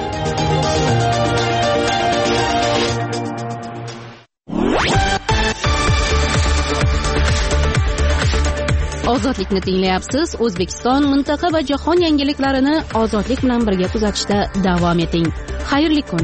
Ozodlikni tinglayapsiz. O'zbekiston, mintaqa va jahon yangiliklarini ozodlik bilan birga kuzatishda davom eting. Xayrli kun.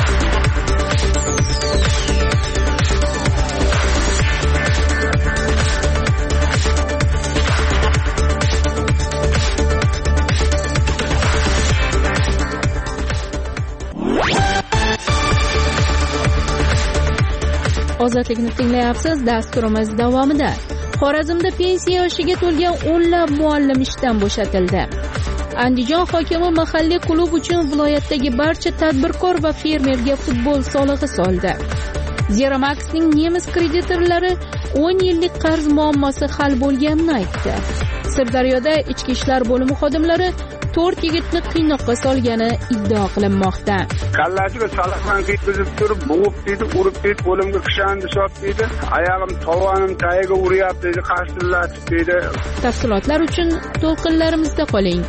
Ozodlikni tinglayapsiz. Dasturimiz davomida Xorazmda pensiya yoshiga to'lgan o'nlab muallim ishdan bo'shatildi. Andijon hokimi mahalliy klub uchun viloyatdagi barcha tadbirkor va fermerga futbol solig'i soldi. Zeramax'ning nemis kreditorlari o'n yillik qarz muammosi hal bo'lganini aytdi. Sirdaryoda ichki ishlar bo'limi xodimlari to'rt yigitni qiynoqqa solgani iddao qilinmoqda. Kallachiga salaqman ketib turib, bo'g'ib dedi, urib dedi, qo'limga qishandi shot dedi, oyog'im tovonim tagiga uryapti dedi, qarsillatib dedi. Tafsilotlar uchun to'lqinlarimizda qoling.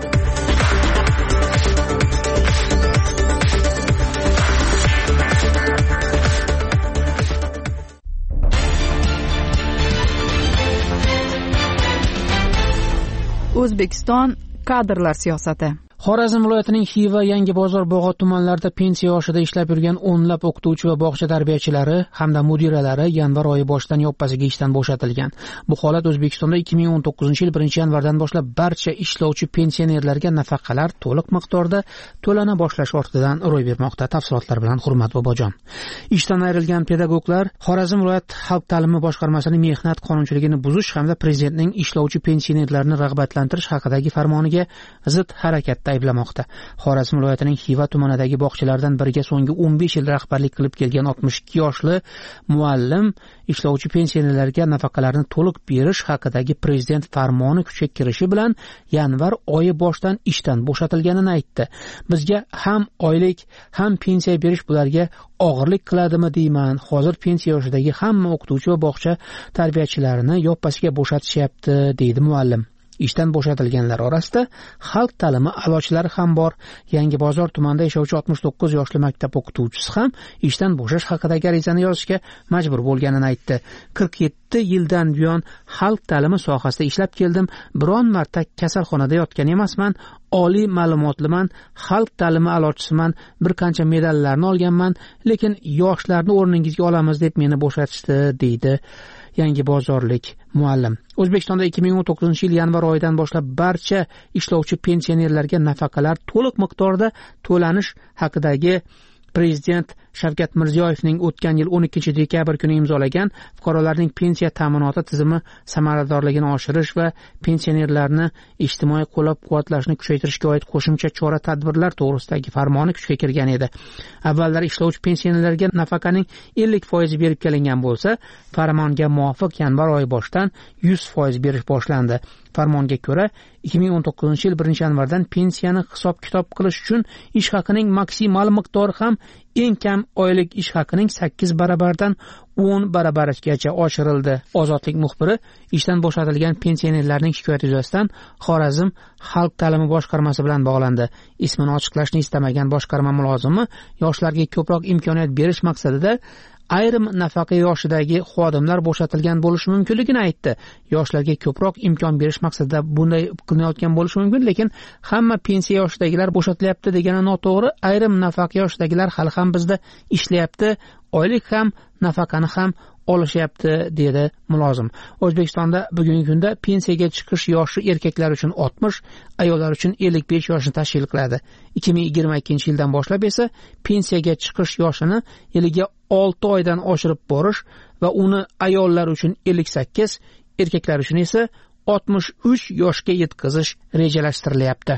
O'zbekiston kadrlar siyosati. Xorazm viloyatining Xiva, Yangi bozor, Bog'ot tumanlarida pensiya yoshida ishlab yurgan o'nlab o'qituvchi va bog'cha tarbiyachilari hamda mudiralari yanvar oyi boshidan yoppasiga ishdan bo'shatilgan. Bu holat O'zbekistonda ikki ming o'n to'qqizinchi yil birinchi yanvardan boshlab barcha ishlovchi pensionerlarga nafaqalar to'liq miqdorda to'lana boshlash ortidan ro'y bermoqda. Tafsilotlar bilan Hurmat Bobojon. Ishdan ayrilgan pedagoglar Xorazm viloyat xalq ta'limi boshqarmasining mehnat qonunchiligini buzish hamda prezidentning ishlovchi pensionerlarni rag'batlantirish haqidagi farmoniga zid harakatda ayblamoqda. Xorazm viloyatining Xiva tumanidagi bog'chalardan biriga so'nggi o'n besh yil rahbarlik qilib kelgan oltmish ikki yoshli muallim ishlovchi pensionerlarga nafaqalarni to'liq berish haqidagi prezident farmoni kuchga kirishi bilan yanvar oyi boshidan ishdan bo'shatilganini aytdi. Bizga ham oylik, ham pensiya berish bularga og'irlik qiladimi deyman. Hozir pensiya yoshidagi hamma o'qituvchi va bog'cha tarbiyachilarini yoppasiga bo'shatishyapti, deydi muallim. Ishdan bo'shatilganlar orasida xalq ta'limi a'lochilari ham bor. Yangi bozor tumanida yashovchi oltmish to'qqiz yoshli maktab o'qituvchisi ham ishdan bo'shash haqidagi arizani yozishga majbur bo'lganini aytdi. qirq yetti yildan buyon xalq ta'limi sohasida ishlab keldim. Biron marta kasalxonada yotgan emasman. Oliy ma'lumotliman, xalq ta'limi a'lochisiman, bir qancha medallarni olganman, lekin yoshlarni o'rningizga olamiz deb meni bo'shatishdi, deydi Yangi bozorlik muallim. O'zbekistonda ikki ming o'n to'qqizinchi yil yanvar oyidan boshlab barcha ishlovchi pensionerlarga nafaqalar to'liq miqdorda to'lanish haqidagi Prezident Shavkat Mirziyoyevning o'tgan yil o'n ikkinchi dekabr kuni imzolagan fuqarolarning pensiya ta'minoti tizimi samaradorligini oshirish va pensionerlarni ijtimoiy qo'llab-quvvatlashni kuchaytirishga oid qo'shimcha chora-tadbirlar to'g'risidagi farmoni kuchga kirgan edi. Avvallar ishlovchi pensionerlarga nafaqaning ellik foizi berib kelingan bo'lsa, farmonga muvofiq yanvar oyi boshidan yuz foiz berish boshlandi. Farmonga ko'ra, ikki ming o'n to'qqizinchi yil birinchi yanvardan pensiyani hisob-kitob qilish uchun ish haqining maksimal miqdori ham eng kam oylik ish haqining sakkiz barabardan o'n barabarigacha oshirildi. Ozodlik muxbiri ishdan bo'shatilgan pensionerlarning shikoyati yuzasidan Xorazm xalq ta'limi boshqarmasi bilan bog'landi. Ismini ochiqlashni istamagan boshqarma mulozimi yoshlarga ko'proq imkoniyat berish maqsadida ayrim nafaqa yoshidagi xodimlar bo'shatilgan bo'lishi mumkinligini aytdi. Yoshlarga ko'proq imkon berish maqsadida bunday qilinayotgan bo'lishi mumkin, lekin hamma pensiya yoshidagilar bo'shatilyapti degani noto'g'ri. Ayrim nafaqa yoshidagilar hali ham bizda ishlayapti, oylik ham, nafaqani ham olishyapti, dedi mulozim. O'zbekistonda bugungi kunda pensiyaga chiqish yoshi erkaklar uchun oltmish, ayollar uchun ellik besh yoshni tashkil qiladi. ikki ming yigirma ikkinchi yildan boshlab esa pensiyaga chiqish yoshini yiliga olti oydan oshirib borish va uni ayollar uchun ellik sakkiz, erkaklar uchun esa oltmish uch yoshga yetkazish rejalashtirilyapti.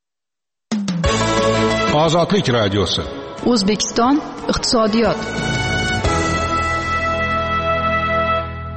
Ozodlik radiosi. O'zbekiston iqtisodiyot.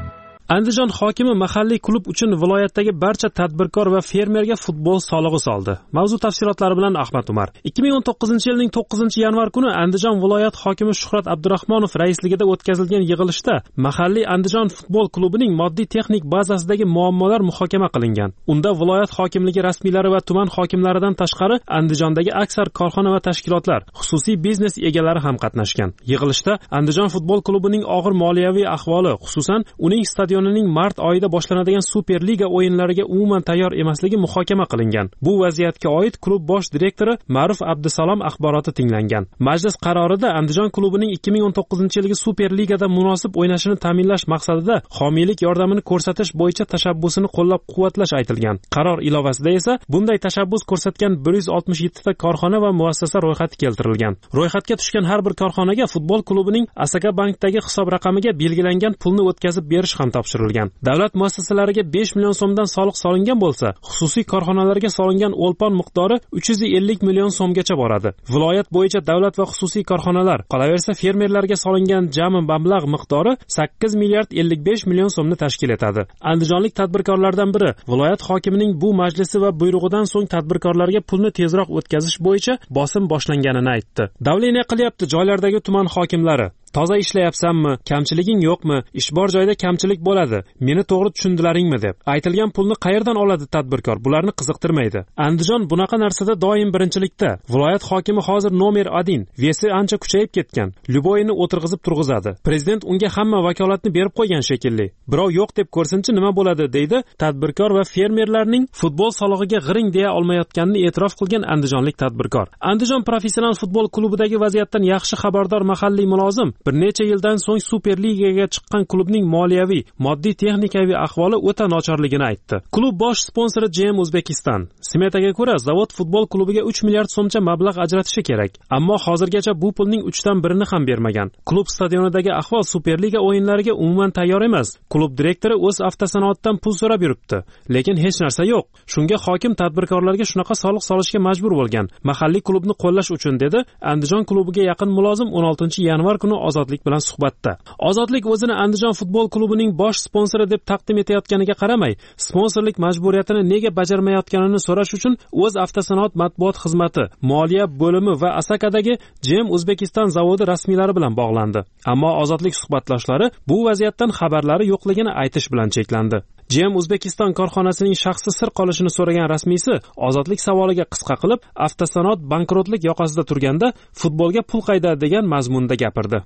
Andijon hokimi mahalliy klub uchun viloyatdagi barcha tadbirkor va fermerga futbol solig'i soldi. Mavzu tafsilotlari bilan Ahmad Umar. ikki ming o'n to'qqizinchi yilning to'qqizinchi yanvar kuni Andijon viloyat hokimi Shuhrat Abdurahmonov raisligida o'tkazilgan yig'ilishda mahalliy Andijon futbol klubining moddiy texnik bazasidagi muammolar muhokama qilingan. Unda viloyat hokimligi rasmiylari va tuman hokimlaridan tashqari Andijondagi aksar korxona va tashkilotlar, xususiy biznes egalari ham qatnashgan. Yig'ilishda Andijon futbol klubining og'ir moliyaviy ahvoli, xususan uning stadionining mart oyida boshlanadigan Superliga o'yinlariga umuman tayyor emasligi muhokama qilingan. Bu vaziyatga oid klub bosh direktori Ma'ruf Abdusalom axboroti tinglangan. Majlis qarorida Andijon klubining ikki ming o'n to'qqizinchi yilgi Superligada munosib o'ynashini ta'minlash maqsadida homiylik yordamini ko'rsatish bo'yicha tashabbusini qo'llab-quvvatlash aytilgan. Qaror ilovasida esa bunday tashabbus ko'rsatgan bir yuz oltmish yetti ta korxona va muassasa ro'yxati keltirilgan. Ro'yxatga tushgan har bir korxonaga futbol klubining Asaka bankdagi hisob raqamiga belgilangan pulni o'tkazib berish ham topshirilgan. Davlat muassasalariga besh million so'mdan soliq solingan bo'lsa, xususiy korxonalarga solingan o'lpon miqdori uch yuz ellik million so'mgacha boradi. Viloyat bo'yicha davlat va xususiy korxonalar, qolaversa fermerlarga solingan jami mablag' miqdori sakkiz milliard ellik besh million so'mni tashkil etadi. Andijonlik tadbirkorlardan biri viloyat hokimining bu majlisi va buyrug'idan so'ng tadbirkorlarga pulni tezroq o'tkazish bo'yicha bosim boshlanganini aytdi. Davleniya qilyapti joylardagi tuman hokimlari. Toza ishlayapsanmi, kamchiliging yo'qmi, ish bor joyda kamchilik bo'ladi, meni to'g'ri tushundilaringmi deb. Aytilgan pulni qayerdan oladi tadbirkor? Bularni qiziqtirmaydi. Andijon bunaqa narsada doim birinchilikda. Viloyat hokimi hozir nomer один, vesi ancha kuchayib ketgan. Lyuboyini o'tirg'izib turg'izadi. Prezident unga hamma vakolatni berib qo'ygan shekilli. Birov yo'q deb ko'rsinchi nima bo'ladi deydi. Tadbirkor va fermerlarning futbol solig'iga g'iring deya olmayotganini e'tirof qilgan andijonlik tadbirkor. Andijon professional futbol klubidagi vaziyatdan yaxshi xabardor mahalliy mulozim bir necha yildan so'ng Superligaga chiqqan klubning moliyaviy, moddiy texnikaviy ahvoli o'ta nochorligini aytdi. Klub bosh sponsori J M Uzbekistan. Smetaga ko'ra, zavod futbol klubiga uch milliard so'mcha mablag' ajratishi kerak, ammo hozirgacha bu pulning uchdan birini ham bermagan. Klub stadionidagi ahvol Superliga o'yinlariga umuman tayyor emas. Klub direktori o'z avtosanoatdan pul so'rab yuribdi, lekin hech narsa yo'q. Shunga hokim tadbirkorlarga shunaqa soliq solishga majbur bo'lgan. Mahalliy klubni qo'llash uchun dedi Andijon klubiga yaqin mulozim o'n oltinchi yanvar kuni Ozodlik bilan suhbatda. Ozodlik o'zini Andijon futbol klubining bosh sponsori deb taqdim etayotganiga qaramay, sponsorlik majburiyatini nega bajarmayotganini so'rash uchun o'z avtosanoat matbuot xizmati, moliya bo'limi va Asakadagi J M Uzbekistan zavodi rasmiylari bilan bog'landi. Ammo Ozodlik suhbatdoshlari bu vaziyatdan xabarlari yo'qligini aytish bilan cheklandi. J M Uzbekistan korxonasining shaxsi sir qolishini so'ragan rasmiysi Ozodlik savoliga qisqa qilib, avtosanoat bankrotlik yoqasida turganda futbolga pul qayda degan mazmunda gapirdi.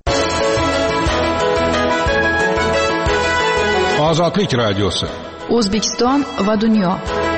Ozodlik radiosi. O'zbekiston va dunyo.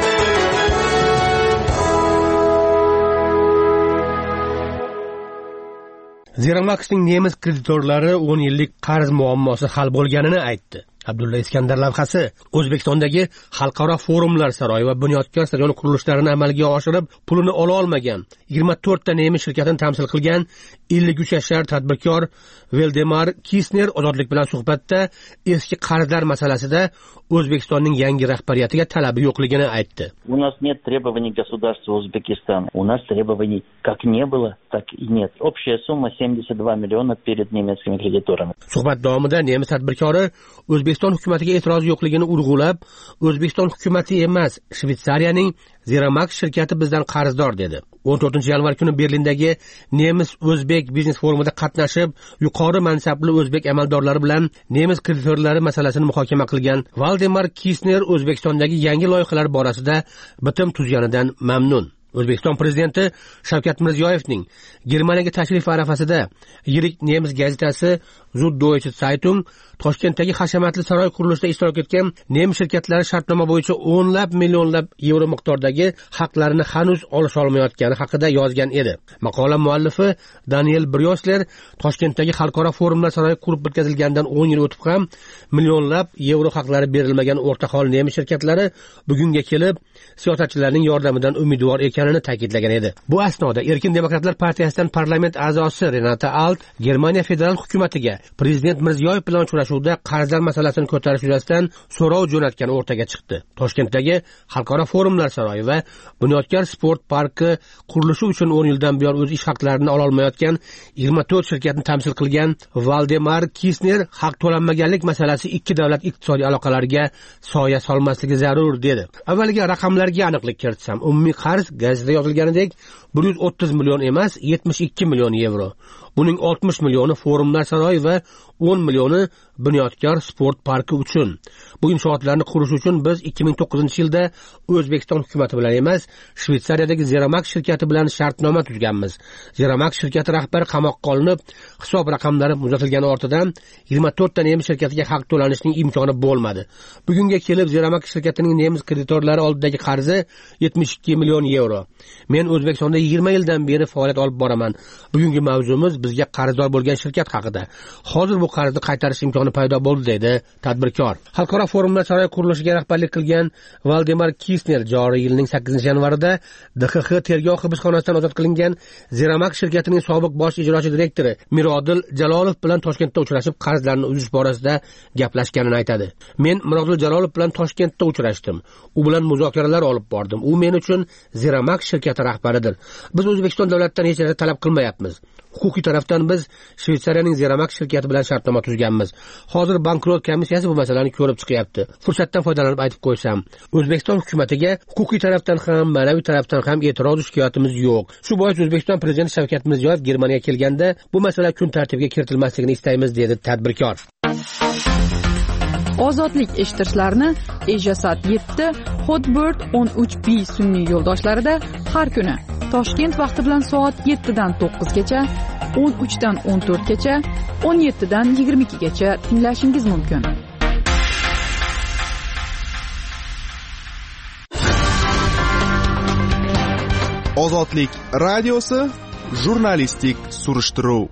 Zeramaxning nemis kreditorlari o'n yillik qarz muammosi hal bo'lganini aytdi. Abdulla Iskandar lavhasi O'zbekistondagi xalqaro forumlar saroyi va bunyodkor stadion qurilishlarini amalga oshirib, pulini ola olmagan yigirma to'rtta nemis shirkatini tamsil qilgan ellik uch yashar tadbirkor Valdemar Kisner Ozodlik bilan suhbatda eski qarzlar masalasida O'zbekistonning yangi rahbariyatiga talabi yo'qligini aytdi. У нас нет требований государства Узбекистана. У нас требований как не было, так и нет. Общая сумма семьдесят два миллиона перед немецкими кредиторами. Suhbat davomida nemis tadbirkori O'zbekiston hukumatiga e'tiroz yo'qligini urg'ulab, O'zbekiston hukumati emas, Shvetsariyaning Zeramax shirkati bizdan qarzdor dedi. o'n to'rtinchi yanvar kuni Berlindagi nemis-o'zbek biznes forumida qatnashib, yuqori mansabli o'zbek amaldorlari bilan nemis kreditorlari masalasini muhokama qilgan Valdemar Kisner O'zbekistondagi yangi loyihalar borasida bitim tuzganidan mamnun. O'zbekiston prezidenti Shavkat Mirziyoyevning Germaniyaga tashrifi arafasida yirik nemis gazetasi Süddeutsche Zeitung Toshkentdagi hashamatli saroy qurilishida ishtirok etgan nemis shirkatlari shartnoma bo'yicha o'nlab millionlab yevro miqdordagi haqlarini hanuz olish olmayotgani haqida yozgan edi. Maqola muallifi Daniel Briosler Toshkentdagi xalqaro forumlar saroyi qurib bitkazilgandan o'n yil o'tib ham millionlab yevro haqlari berilmagan o'rtahol nemis shirkatlari bugunga kelib siyosatchilarning yordamidan umidvor ekan qilayotganini ta'kidlagan edi. Bu asnoda Erkin demokratlar partiyasidan parlament a'zosi Renata Alt Germaniya federal hukumatiga prezident Mirziyoyev bilan uchrashuvda qarzlar masalasini ko'tarish yuzasidan so'rov jo'natgan o'rtaga chiqdi. Toshkentdagi Xalqaro forumlar saroyi va Bunyodkor sport parki qurilishi uchun o'n yildan buyon o'z ish haqlarini ola olmayotgan yigirma to'rt shirkatni tamsil qilgan Valdemar Kisner haq to'lanmaganlik masalasi ikki davlat iqtisodiy aloqalariga soya solmasligi zarur dedi. Avvaliga raqamlarga aniqlik kiritsam, umumiy qarz gazetda yozilganidek bir yuz o'ttiz million emas, yetmish ikki million yevro. Buning oltmish millioni forumlar saroyi va o'n millioni Bunyodkor sport parki uchun. Bu inshootlarni qurish uchun biz ikki ming to'qqizinchi yilda O'zbekiston hukumati bilan emas, Shvetsariyadagi Zeramak shirkati bilan shartnoma tuzganmiz. Zeramak shirkati rahbari qamoqqa olinib, hisob raqamlari muzatilgani ortidan yigirma to'rt ta nemis shirkatiga haq to'lanishning imkoni bo'lmadi. Bugunga kelib Zeramak shirkatining nemis kreditorlari oldidagi qarzi yetmish ikki million yevro. Men O'zbekistonda yigirma yildan beri faoliyat olib boraman. Bugungi mavzumiz bizga qarzdor bo'lgan shirkat haqida. Hozir bu qarzni qaytarish imkoni paydo bo'ldi dedi tadbirkor. Xalqaro forumlar saroyi qurilishiga rahbarlik qilgan Valdemar Kisner joriy yilning sakkizinchi yanvarida D X X tergov hibsxonasidan ozod qilingan Zeramak shirkatining sobiq bosh ijrochi direktori Mirodil Jalolov bilan Toshkentda uchrashib qarzlarni uzish borasida gaplashganini aytadi. Men Mirodil Jalolov bilan Toshkentda uchrashdim. U bilan muzokaralar olib bordim. U men uchun Zeramak shirkati rahbaridir. Biz O'zbekiston davlatidan hech narsa talab qilmayapmiz. Huquqiy tarafdan biz Shvetsariyaning Zeramak shirkati bilan shartnoma tuzganmiz. Hozir bankrot komissiyasi bu masalani ko'rib chiqyapti. Fursatdan foydalanib aytib qo'ysam, O'zbekiston hukumatiga huquqiy tarafdan ham, ma'naviy tarafdan ham e'tiroz shikoyatimiz yo'q. Shu bois O'zbekiston prezidenti Shavkat Mirziyoyev Germaniyaga kelganda bu masala kun tartibiga kiritilmasligini istaymiz dedi tadbirkor. Ozodlik eshittirishlarni Ejasat yetti, Hotbird o'n uch B sun'iy yo'ldoshlarida har kuni Toshkent vaqti bilan soat yettidan to'qqizgacha, o'n uchdan o'n to'rtgacha, o'n yettidan yigirma ikkigacha tinglashingiz mumkin. Ozodlik radiosi jurnalistik surishtiruv.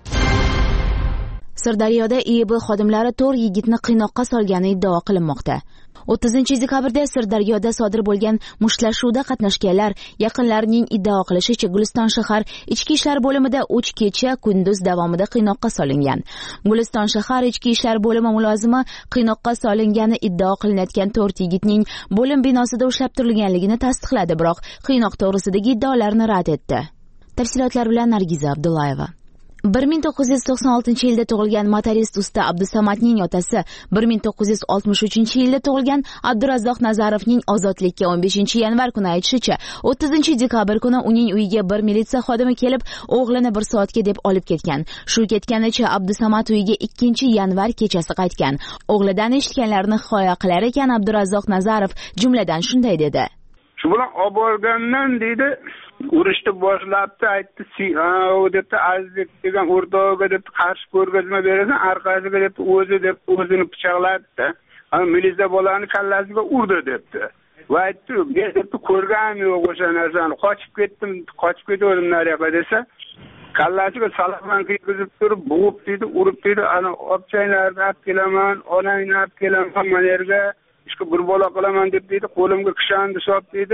Sirdaryoda I E B xodimlari to'rt yigitni qiynoqqa solgani iddao qilinmoqda. o'ttizinchi dekabrda Sirdaryoda sodir bo'lgan mushtlashuvda qatnashganlar yaqinlarining iddao qilishicha Guliston shahar ichki ishlar bo'limida uch kecha kunduz davomida qiynoqqa solingan. Guliston shahar ichki ishlar bo'limi mulozimi qiynoqqa solingani iddao qilinayotgan to'rt yigitning bo'lim binosida ushlab turilganligini tasdiqladi, biroq qiynoq to'g'risidagi iddaolarni rad etdi. Tafsilotlar bilan Nargiza Abdullayeva. bir ming to'qqiz yuz to'qson oltinchi yilda tug'ilgan motorist usta Abdusamatning otasi bir ming to'qqiz yuz oltmish uchinchi yilda tug'ilgan Abdurazzoq Nazarovning ozodlikka o'n beshinchi yanvar kuni aytishicha, o'ttizinchi dekabr kuni uning uyiga bir militsiya xodimi kelib, o'g'lini bir soatga deb olib ketgan. Shu ketganicha Abdusamat uyiga ikkinchi yanvar kechasi qaytgan. O'g'lidan eshitganlarini hikoya qilar ekan Abdurazzoq Nazarov jumladan shunday dedi. Shu bilan olib borgandan deydi, urushni boshlabdi, aytdi, "O debdi, Aziz degan o'rtog'iga debdi, qarshi ko'rgazma berasan, orqasiga debdi, o'zi deb o'zini pichoqlatdi. Ana militsiya bolani kallasiga urdi debdi." Va aytdi, "Men debdi, ko'rganim yo'q o'sha narsani, qochib ketdim, qochib ketdim nariyoqqa" desa, kallasiga salaman kirgizib turib, bo'g'ib deydi, urib deydi, "Ana obchanglarni olib kelaman, onangni olib kelaman, mana yerga ishga bir bola qilaman" deb deydi, qo'limga kishanni solib deydi.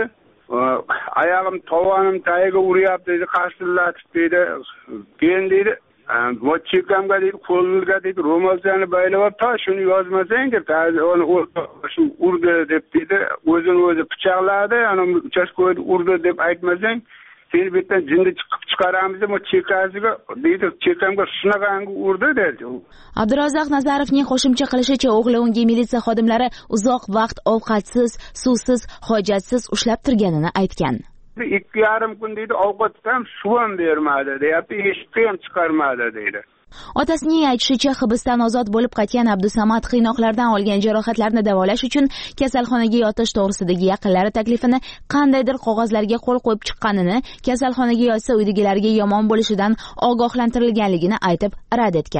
Ayağım tovanım tayiga uryapti deydi, qarshilatib deydi. Keyin deydi, "Mochikamga deydi, qo'lga deydi, ro'molchani baylab, ta shuni yozmasang deb, uni shu urdi deb deydi, o'zini o'zi pichoqladi, ana uchastkada urdi deb aytmasang, seni bu yerdan jinni chiqib chiqaramiz deb chekasiga deydi, chekamga shunaqangi urdi dedi. Abdurazzoq Nazarovning qo'shimcha qilishicha, o'g'li unga militsiya xodimlari uzoq vaqt ovqatsiz, suvsiz, hojatsiz ushlab turganini aytgan. ikki yarim kun deydi, ovqatga ham suv ham bermadi, deyapti, eshikka ham chiqarmadi deydi. Otasining aytishicha, hibsdan ozod bo'lib qaytgan Abdusamat qiynoqlardan olgan jarohatlarni davolash uchun kasalxonaga yotish to'g'risidagi yaqinlari taklifini qandaydir qog'ozlarga qo'l qo'yib chiqqanini, kasalxonaga yotsa uydagilarga yomon bo'lishidan ogohlantirilganligini aytib rad etgan.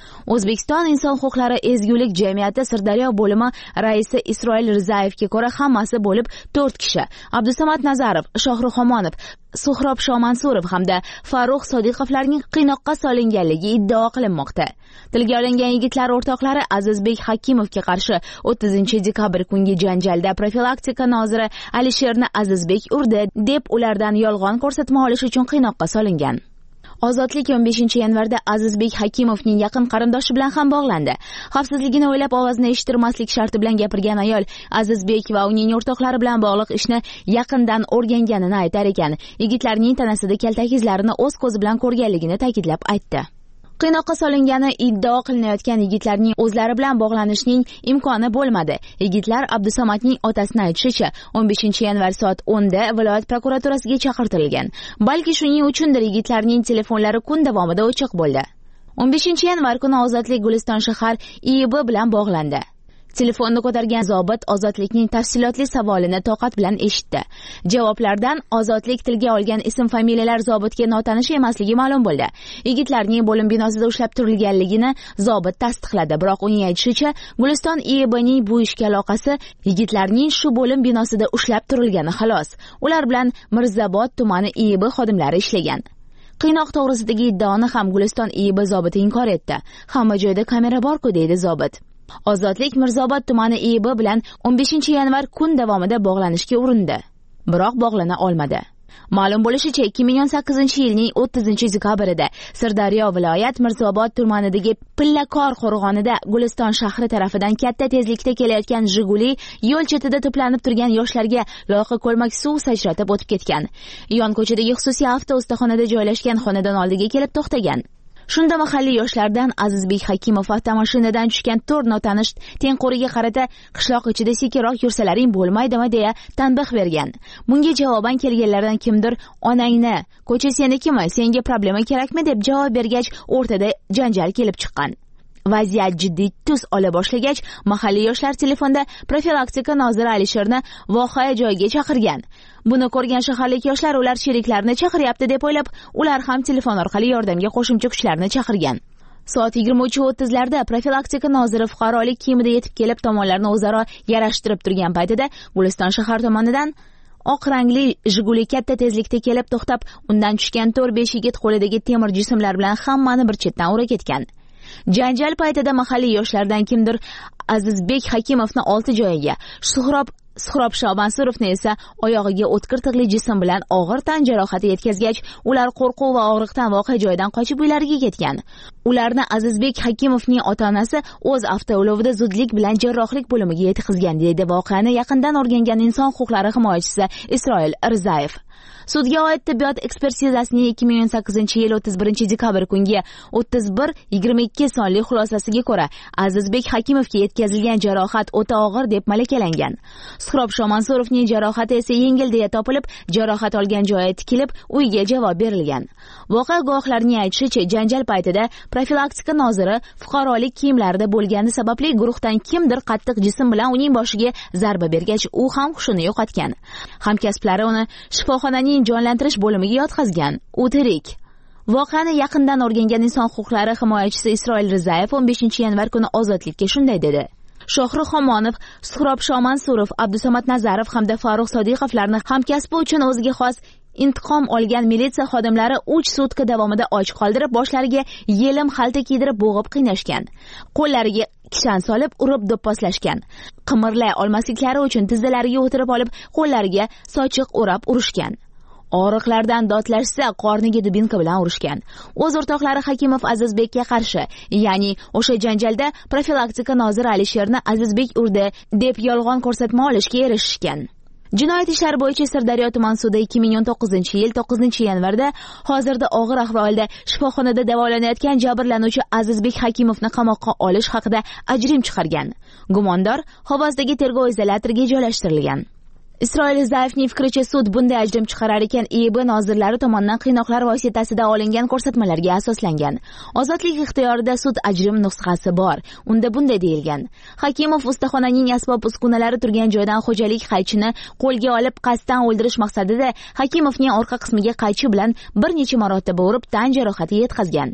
O'zbekiston inson huquqlari ezgulik jamiyati Sirdaryo bo'limi raisi Isroil Rizayevga ko'ra hammasi bo'lib to'rt kishi: Abdusamad Nazarov, Shohrux Xomonov, Suhrob Shomansurov hamda Farruh Sodiqovlarning qiynoqqa solinganligi iddao qilinmoqda. Tilga olingan yigitlar o'rtoqlari Azizbek Hakimovga qarshi o'ttizinchi dekabr kungi janjalda profilaktika noziri Alisherni Azizbek urdi deb ulardan yolg'on ko'rsatma olish uchun qiynoqqa solingan. Ozodlik o'n beshinchi yanvarda Azizbek Hakimovning yaqin qarindoshi bilan ham bog'landi. Xavfsizligini o'ylab ovozni eshittirmaslik sharti bilan gapirgan ayol Azizbek va uning o'rtoqlari bilan bog'liq ishni yaqindan o'rganganini aytar ekan. Yigitlarning tanasida kaltak izlarini o'z ko'zi bilan ko'rganligini ta'kidlab aytdi. Qiynoqqa solingani iddao qilinayotgan yigitlarning o'zlari bilan bog'lanishning imkoni bo'lmadi. Yigitlar Abdusamadning otasini aytishicha, o'n beshinchi yanvar soat o'nda viloyat prokuraturasiga chaqirtirilgan. Balki shuning uchundir yigitlarning telefonlari kun davomida o'chiq bo'ldi. o'n beshinchi yanvar kuni Ozodlik Guliston shahar I I B bilan bog'landi. Telefonni ko'targan zobit Ozodlikning tafsilotli savolini toqat bilan eshitdi. Javoblardan Ozodlik tilga olgan ism-familiyalar zobitga notanish emasligi ma'lum bo'ldi. Yigitlarning bo'lim binosida ushlab turilganligini zobit tasdiqladi, biroq uning aytishicha, Guliston I I Bning bu ishga aloqasi yigitlarning shu bo'lim binosida ushlab turilgani xolos. Ular bilan Mirzobod tumani I I B xodimlari ishlagan. Qiynoq to'g'risidagi iddaoni ham Guliston I I B zobiti inkor etdi. Hamma joyda kamera bor-ku, deydi zobit. Ozodlik Mirzobod tumani I I B bilan o'n beshinchi yanvar kun davomida bog'lanishga urindi, biroq bog'lana olmadi. Ma'lum bo'lishicha, ikki ming o'n sakkizinchi yilning o'ttizinchi dekabrida Sirdaryo viloyat Mirzobod tumanidagi Pillakor qo'rg'onida Guliston shahri tarafidan katta tezlikda kelayotgan Jiguli yo'l chetida to'planib turgan yoshlarga loyqa ko'lmak suv sachratib o'tib ketgan. Yon ko'chadagi xususiy avto ustaxonada joylashgan xonadon oldiga kelib to'xtagan. Shunda mahalliy yoshlardan Azizbek Hakimov avtomashinadan tushgan to'rt notanish tengquriga qarata qishloq ichida sekinroq yursalaring bo'lmaydimi deya tanbeh bergan. Bunga javoban kelganlardan kimdir onangni, ko'cha senikimi, senga problema kerakmi deb javob bergach, o'rtada janjal kelib chiqqan. Vaziyat jiddiy tus ola boshlagach, mahalliy yoshlar telefonda profilaktika noziri Alisherni voqea joyiga chaqirgan. Buni ko'rgan shaharlik yoshlar ular sheriklarini chaqiryapti deb o'ylab, ular ham telefon orqali yordamga qo'shimcha kuchlarni chaqirgan. Soat yigirma uch o'ttizlarda profilaktika noziri fuqarolik kiyimida yetib kelib, tomonlarni o'zaro yarashtirib turgan paytida Guliston shahar tomonidan oq rangli Jiguli katta tezlikda kelib to'xtab, undan tushgan to'rt besh yigit qo'lidagi temir jismlar bilan hammani bir chetdan ura ketgan. Janjal paytida mahalliy yoshlardan kimdir Azizbek Hakimovni olti joyiga, Suhrob Suhrob Shomansurovni esa oyog'iga o'tkir tig'li jism bilan og'ir tan jarohati yetkazgach, ular qo'rquv va og'riqdan voqea joyidan qochib uylariga ketgan. Ularni Azizbek Hakimovning ota-onasi o'z avtoulovida zudlik bilan jarrohlik bo'limiga yetkazgan, deydi voqeani yaqindan o'rgangan inson huquqlari himoyachisi Isroil Rizayev. Sudga oid tibbiyot ekspertizasining ikki ming o'n sakkizinchi yil o'ttiz birinchi dekabr kungi o'ttiz bir yigirma ikki sonli xulosasiga ko'ra, Azizbek Hakimovga yetkazilgan jarohat o'ta og'ir deb malakalangan. Suhrob Shomansurovning jarohati esa yengil deya topilib, jarohat olgan joyi tikilib, uyiga javob berilgan. Voqea guvohlarining aytishicha, janjal paytida profilaktika noziri fuqarolik kiyimlarida bo'lgani sababli guruhdan kimdir qattiq jism bilan uning boshiga zarba bergach, u ham hushini yo'qotgan. Hamkasblari uni shifoxonaning jonlantirish bo'limiga yotqazgan. U tirik. Voqeani yaqindan o'rgangan inson huquqlari himoyachisi Isroil Rizayev o'n beshinchi yanvar kuni Ozodlikka shunday dedi: Shohrux Xomonov, Suhrob Shomansurov, Abdusamad Nazarov hamda Farruh Sodiqovlarni hamkasbi uchun o'ziga xos intiqom olgan militsiya xodimlari uch sutka davomida och qoldirib, boshlariga yelim xalta kiydirib bo'g'ib qiynashgan. Qo'llariga kishan solib, urib do'pposlashgan. Qimirlay olmasliklari uchun tizzalariga o'tirib olib, qo'llariga sochiq o'rab urishgan. Og'riqlardan dodlashsa, qorniga dubinka bilan urishgan. O'z o'rtoqlari Hakimov Azizbekka qarshi, ya'ni o'sha janjalda profilaktika noziri Alisherni Azizbek urdi deb yolg'on ko'rsatma olishga erishishgan. Jinoyat ishlari bo'yicha Sirdaryo tuman sudi ikki ming o'n to'qqizinchi yil to'qqizinchi yanvarda hozirda og'ir ahvolda shifoxonada davolanayotgan jabrlanuvchi Azizbek Hakimovni qamoqqa olish haqida ajrim chiqargan. Gumondor Xovazdagi tergov izolyatoriga joylashtirilgan. Isroil Rizayevning fikricha, sud bunday ajrim chiqarar ekan I I B nozirlari tomonidan qiynoqlar vositasida olingan ko'rsatmalarga asoslangan. Ozodlik ixtiyorida sud ajrim nusxasi bor. Unda bunday deyilgan: Hakimov ustaxonaning asbob-uskunalari turgan joydan xo'jalik qaychini qo'lga olib, qasddan o'ldirish maqsadida Hakimovning orqa qismiga qaychi bilan bir necha marotaba urib, tan jarohati yetkazgan.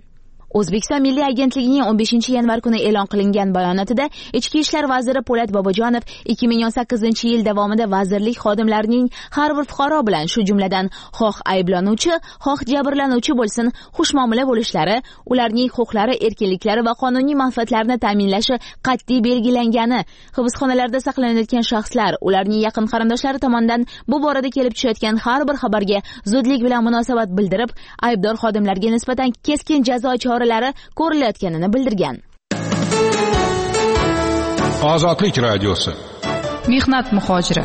O'zbekiston Milliy agentligining o'n beshinchi yanvar kuni e'lon qilingan bayonotida Ichki ishlar vaziri Po'lat Bobojonov ikki ming o'n sakkizinchi yil davomida vazirlik xodimlarining har bir fuqaro bilan, shu jumladan xoh ayblanuvchi, xoh jabrlanuvchi bo'lsin, xushmuomala bo'lishlari, ularning huquqlari, erkinliklari va qonuniy manfaatlarini ta'minlashi qat'iy belgilangani, hibsxonalarda saqlanayotgan shaxslar, ularning yaqin qarindoshlari tomonidan bu borada kelib tushayotgan har bir xabarga zudlik bilan munosabat bildirib, aybdor xodimlarga nisbatan keskin jazo choralari ko'rilayotganini bildirgan. Ozodlik radiosi. Mehnat muhojiri.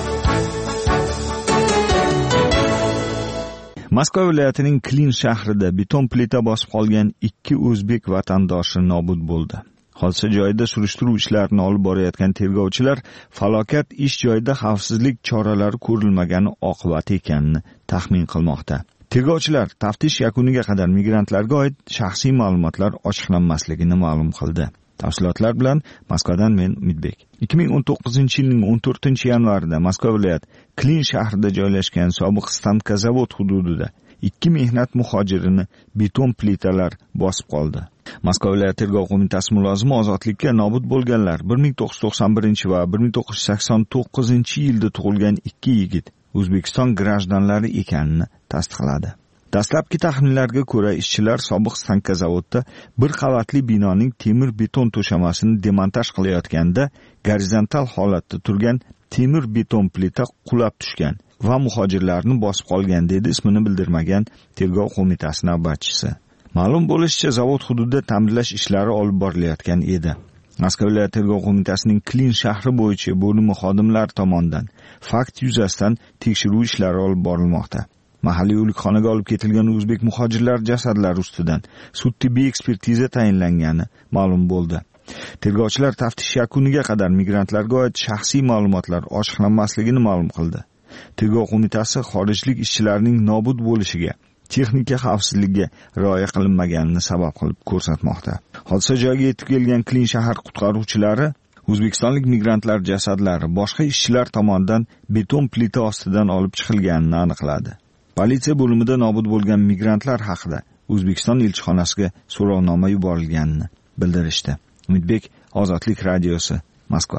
Moskva viloyatining Klin shahrida beton plita bosib qolgan ikki o'zbek vatandoshi nobud bo'ldi. Hodisa joyida surishtiruv ishlarini olib borayotgan tergovchilar falokat ish joyida xavfsizlik choralari ko'rilmagani oqibati ekanini taxmin qilmoqda. Tergovchilar taftish yakuniga qadar migrantlarga oid shaxsiy ma'lumotlar ochiqlanmasligini ma'lum qildi. Tafsilotlar bilan Moskvadan men Umidbek. ikki ming o'n to'qqizinchi yilning o'n to'rtinchi yanvarida Moskva viloyat Klin shahrida joylashgan sobiq Stanka zavod hududida ikki mehnat muhojirini beton plitalar bosib qoldi. Moskva viloyat tergov qo'mitasi mulozimi ozodlikka nobud bo'lganlar bir ming to'qqiz yuz to'qson birinchi va bir ming to'qqiz yuz sakson to'qqizinchi yilda tug'ilgan ikki yigit O'zbekiston grajdanlari ekanini tasdiqladi. Dastlabki taxminlarga ko'ra, ishchilar sobiq Stanka zavodda bir qavatli binoning temir beton to'shamasini demontaj qilayotganda gorizontal holatda turgan temir beton plita qulab tushgan va muhojirlarni bosib qolgan, dedi ismini bildirmagan tergov qo'mitasi navbatchisi. Ma'lum bo'lishicha, zavod hududida ta'mirlash ishlari olib borilayotgan edi. Moskva viloyat tergov qo'mitasining Klin shahri bo'yicha bo'limi xodimlari tomonidan fakt yuzasidan tekshiruv ishlari olib borilmoqda. Mahalliy o'likxonaga olib ketilgan o'zbek muhojirlar jasadlari ustidan sud tibbiy ekspertiza tayinlangani ma'lum bo'ldi. Tergovchilar taftish yakuniga qadar migrantlarga oid shaxsiy ma'lumotlar ochiqlanmasligini ma'lum qildi. Tergov qo'mitasi xorijlik ishchilarning nobud bo'lishiga, texnika xavfsizligiga rioya qilinmaganini sabab qilib ko'rsatmoqda. Hodisa joyiga yetib kelgan Klin shahar qutqaruvchilari o'zbekistonlik migrantlar jasadlari boshqa ishchilar tomonidan beton plita ostidan olib chiqilganini aniqladi. Politsiya bo'limida nobud bo'lgan migrantlar haqida O'zbekiston elchixonasiga so'rovnoma yuborilganini bildirishdi. Umidbek, Ozodlik radiosi, Moskva.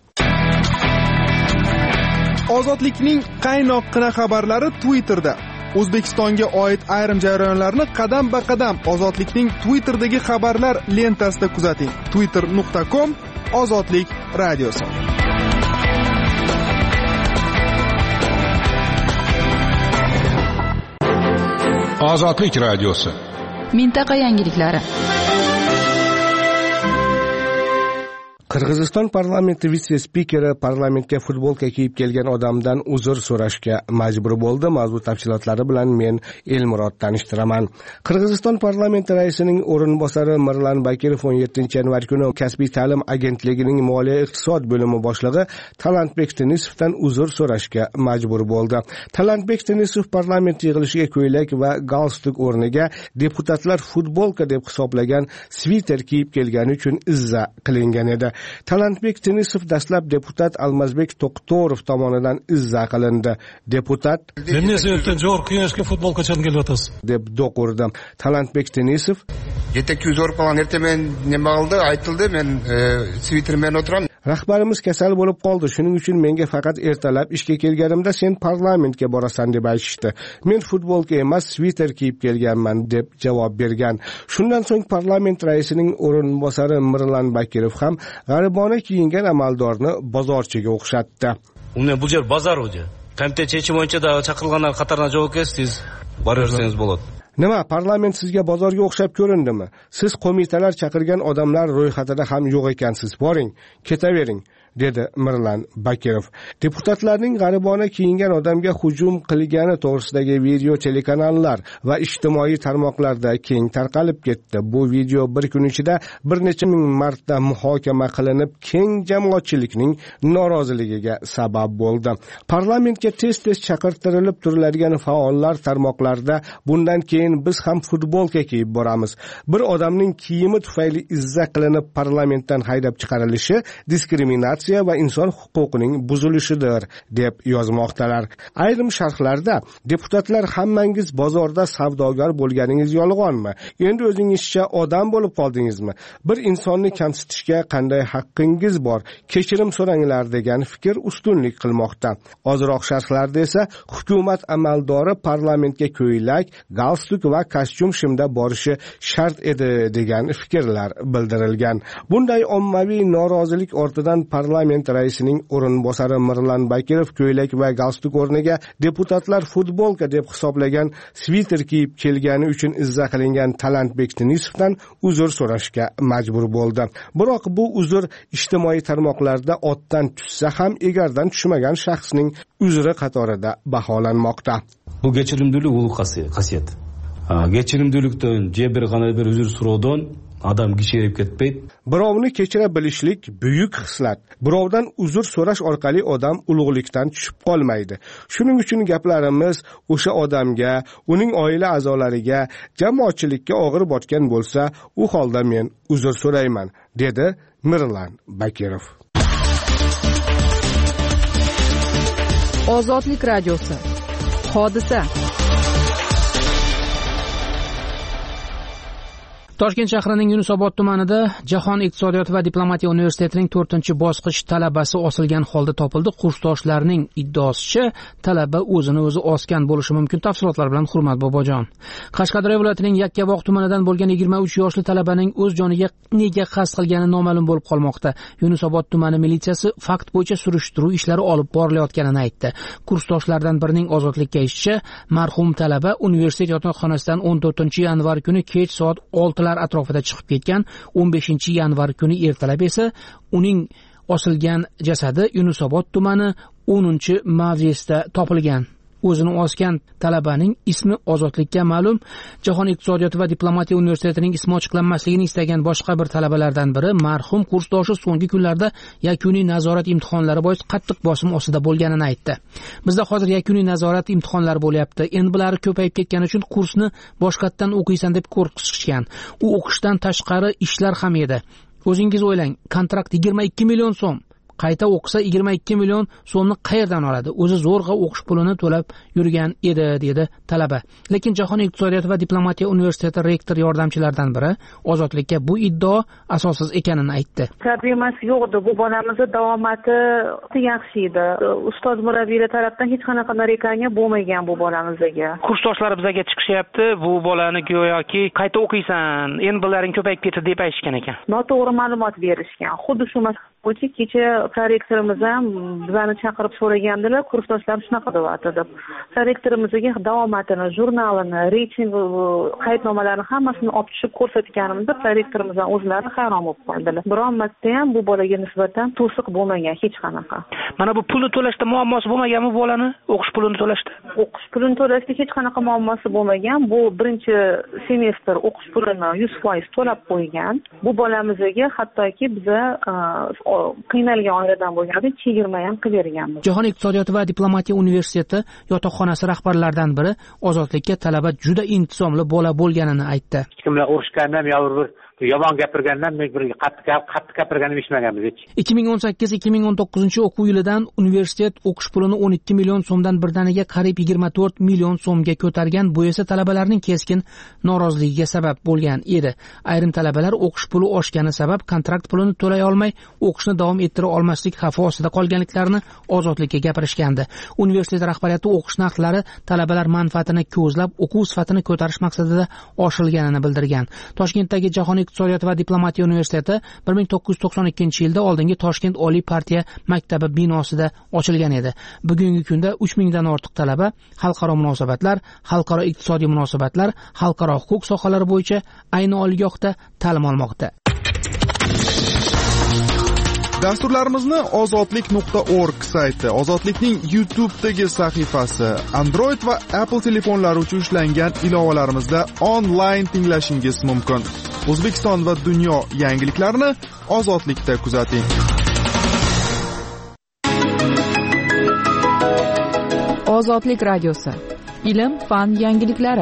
Ozodlikning qaynoqqina xabarlari Twitterda. O'zbekistonga oid ayrim jarayonlarni qadam-ba-qadam Ozodlikning Twitterdagi xabarlar lentasida kuzating. twitter nuqta com Ozodlik radiosi. Ozodlik radiosi. Mintaqa yangiliklari. Qirg'iziston parlamenti vitse-spikeri parlamentga futbolka kiyib kelgan odamdan uzr so'rashga majbur bo'ldi. Mavzu tafsilotlari bilan men Elmurod tanishtiraman. Qirg'iziston parlamenti raisining o'rinbosari Mirlan Bakirov o'n yettinchi yanvar kuni Kasbiy ta'lim agentligining moliya iqtisod bo'limi boshlig'i Talantbek Denisovdan uzr so'rashga majbur bo'ldi. Talantbek Denisov parlament yig'ilishiga ko'ylak va galstuk o'rniga deputatlar futbolka deb hisoblagan sviter kiyib kelgani uchun izza qilingan edi. Talantbek Denisov dastlab deputat Almazbek To'qtorov tomonidan izza qilindi. Deputat deb do'q urdi. Talantbek Denisov yetakchi zo'r qilgan ertamen nima qildi, aytildi, men svitermen o'tiraman. Rahbarimiz kasal bo'lib qoldi. Shuning uchun menga faqat ertalab ishga kelganimda sen parlamentga borasan deb aytishdi. Men futbolka emas, sviter kiyib kelganman deb javob bergan. Shundan so'ng parlament raisining o'rinbosari Mirlan Bakirov ham g'aribona kiyingan amaldorni bozorchiga o'xshatdi. Uni bu yer bozor o'zi. Komitet chechimi bo'yicha da chaqirganlar qatoriga javob bersiz, boraversangiz bo'ladi. Nima, parlament sizga bozorga o'xshab ko'rindimi? Siz qo'mitalar chaqirgan odamlar ro'yxatida ham yo'q ekansiz. Boring, ketavering, dedi Mirlan Bakirov. Deputatlarning g'aribona kiyingan odamga hujum qilgani to'g'risidagi video telekanallar va ijtimoiy tarmoqlarda keng tarqalib ketdi. Bu video bir kun ichida bir necha ming marta muhokama qilinib, keng jamoatchilikning noroziligiga sabab bo'ldi. Parlamentga tez-tez chaqirtirilib turiladigan faollar tarmoqlarda bundan keyin biz ham futbolka kiyib boramiz. Bir odamning kiyimi tufayli izza qilinib parlamentdan haydab chiqarilishi diskriminatsiya korrupsiya va inson huquqining buzilishidir deb yozmoqdalar. Ayrim sharhlarda deputatlar hammangiz bozorda savdogar bo'lganingiz yolg'onmi? Endi o'zingizcha odam bo'lib qoldingizmi? Bir insonni kamsitishga qanday haqqingiz bor? Kechirim so'ranglar degan fikr ustunlik qilmoqda. Ozroq sharhlarda esa hukumat amaldori parlamentga ko'ylak, galstuk va kostyum shimda borishi shart edi degan fikrlar bildirilgan. Bunday ommaviy norozilik ortidan parlament raisining o'rinbosari Mirlan Bakirov ko'ylak va galstuk o'rniga deputatlar futbolka deb hisoblagan sviter kiyib kelgani uchun izza qilingan Talantbek Tunisovdan uzr so'rashga majbur bo'ldi. Biroq bu uzr ijtimoiy tarmoqlarda otdan tushsa ham egardan tushmagan shaxsning uzri qatorida baholanmoqda. Bu kechirimdilik ulug' qasiyat. Kechirimdilikdan je bir qanday bir uzr so'rovdan adam kichrayib ketmaydi. Birovni kechira bilishlik buyuk xislat. Birovdan uzr so'rash orqali odam ulug'likdan tushib qolmaydi. Shuning uchun gaplarimiz o'sha odamga, uning oila a'zolariga, jamoatchilikka og'ir botgan bo'lsa, u holda men uzr so'rayman, dedi Mirlan Bakirov. Ozodlik radiosi. Hodisa. Toshkent shahrining Yunusobod tumanida Jahon iqtisodiyoti va diplomatiya universitetining to'rtinchi bosqich talabasi osilgan holda topildi. Kursdoshlarning iddaosicha talaba o'zini o'zi osgan bo'lishi mumkin. Tafsilotlar bilan Hurmat Bobojon. Qashqadaryo viloyatining Yakkabog' tumanidan bo'lgan yigirma uch yoshli talabaning o'z joniga nega qasd qilgani noma'lum bo'lib qolmoqda. Yunusobod tumani militsiyasi fakt bo'yicha surishtiruv ishlari olib borilayotganini aytdi. Kursdoshlardan birining ozodlikka aytishicha, marhum talaba universitet yotoqxonasidan o'n to'rtinchi yanvar kuni kech soat olti atrofida chiqib ketgan. o'n beshinchi yanvar kuni ertalab esa uning osilgan jasadi Yunusobod tumani o'ninchi mavzesida topilgan. O'zini osgan talabaning ismi ozodlikka ma'lum. Jahon iqtisodiyoti va diplomatiya universitetining ismi ochiqlanmasligini istagan boshqa bir talabalardan biri marhum kursdoshi so'nggi kunlarda yakuniy nazorat imtihonlari bois qattiq bosim ostida bo'lganini aytdi. Bizda hozir yakuniy nazorat imtihonlari bo'lyapti. Endi bular ko'payib ketgani uchun kursni boshqatdan o'qiysan deb qo'rqitishgan. U o'qishdan tashqari ishlar ham edi. O'zingiz o'ylang, kontrakt yigirma ikki million so'm. Qayta o'qisa yigirma ikki million so'mni qayerdan oladi? O'zi zo'rg'a o'qish pulini to'lab yurgan edi, dedi talaba. Lekin Jahon iqtisodiyoti va diplomatiya universiteti rektor yordamchilaridan biri ozodlikka bu iddao asossiz ekanini aytdi. Sabrimasi yo'qdi. Bu bolamizni davomati yaxshi edi. Ustoz murabbiylar tarafdan hech qanaqa narekaniya bo'lmagan bu bolamizga. Kursdoshlari bizga chiqishyapti. Bu bolani go'yoki qayta o'qiysan, endi bularning ko'payib ketdi deb aytishgan ekan. Noto'g'ri ma'lumot berishgan. Xuddi shu bo'yicha kecha prorektorimiz ham bizani chaqirib so'ragandilar, kursdoshlar shunaqa deyapti deb. Prorektorimizga davomatini, jurnalini, reyting qaydnomalarini hammasini olib tushib ko'rsatganimizda prorektorimiz ham o'zlari hayron bo'lib qoldilar. Biron marta ham bu bolaga nisbatan to'siq bo'lmagan hech qanaqa. Mana bu pulni to'lashda muammosi bo'lmaganmi bolani? O'qish pulini to'lashda? O'qish pulini to'lashda hech qanaqa muammosi bo'lmagan. Bu birinchi semestr o'qish pulini yuz foiz to'lab qo'ygan. Bu bolamizga hattoki biza qiynalgan oiladan bo'lganda chegirma ham qilib berganmiz. Jahon iqtisodiyoti va diplomatiya universiteti yotoqxonasi rahbarlaridan biri ozodlikka talaba juda intizomli bola bo'lganini aytdi. Kimlar urushgandan yo'q yomon gapirgandan men bir qattiq qattiq gapirganim eshitmaganmiz hech. ikki ming o'n sakkiz ikki ming o'n to'qqizinchi o'quv yilidan universitet o'qish pulini o'n ikki million so'mdan birdaniga qariyb yigirma to'rt million so'mga ko'targan. Bu esa talabalarning keskin noroziligiga sabab bo'lgan edi. Ayrim talabalar o'qish puli oshgani sabab kontrakt pulini to'lay olmay o'qishni davom ettira olmaslik xavfi ostida qolganliklarini ozodlikka gapirishgandi. Universitet rahbariyati o'qish narxlari talabalar manfaatini ko'zlab o'quv sifatini ko'tarish maqsadida oshirilganini bildirgan. Toshkentdagi Jahon iqtisodiyot va diplomatiya universiteti bir ming to'qqiz yuz to'qson ikkinchi yilda oldingi Toshkent Oliy partiya maktabi binosida ochilgan edi. Bugungi kunda uch mingdan ortiq talaba xalqaro munosabatlar, xalqaro iqtisodiy munosabatlar, xalqaro huquq sohalari bo'yicha ayni oliygohda ta'lim olmoqda. Dasturlarimizni ozodlik nuqta org sayti, Ozodlikning YouTube'dagi sahifasi, Android va Apple telefonlari uchun ishlangan ilovalarimizda onlayn tinglashingiz mumkin. O'zbekiston va dunyo yangiliklarini Ozodlikda kuzating. Ozodlik radiosi. Ilm, fan yangiliklari.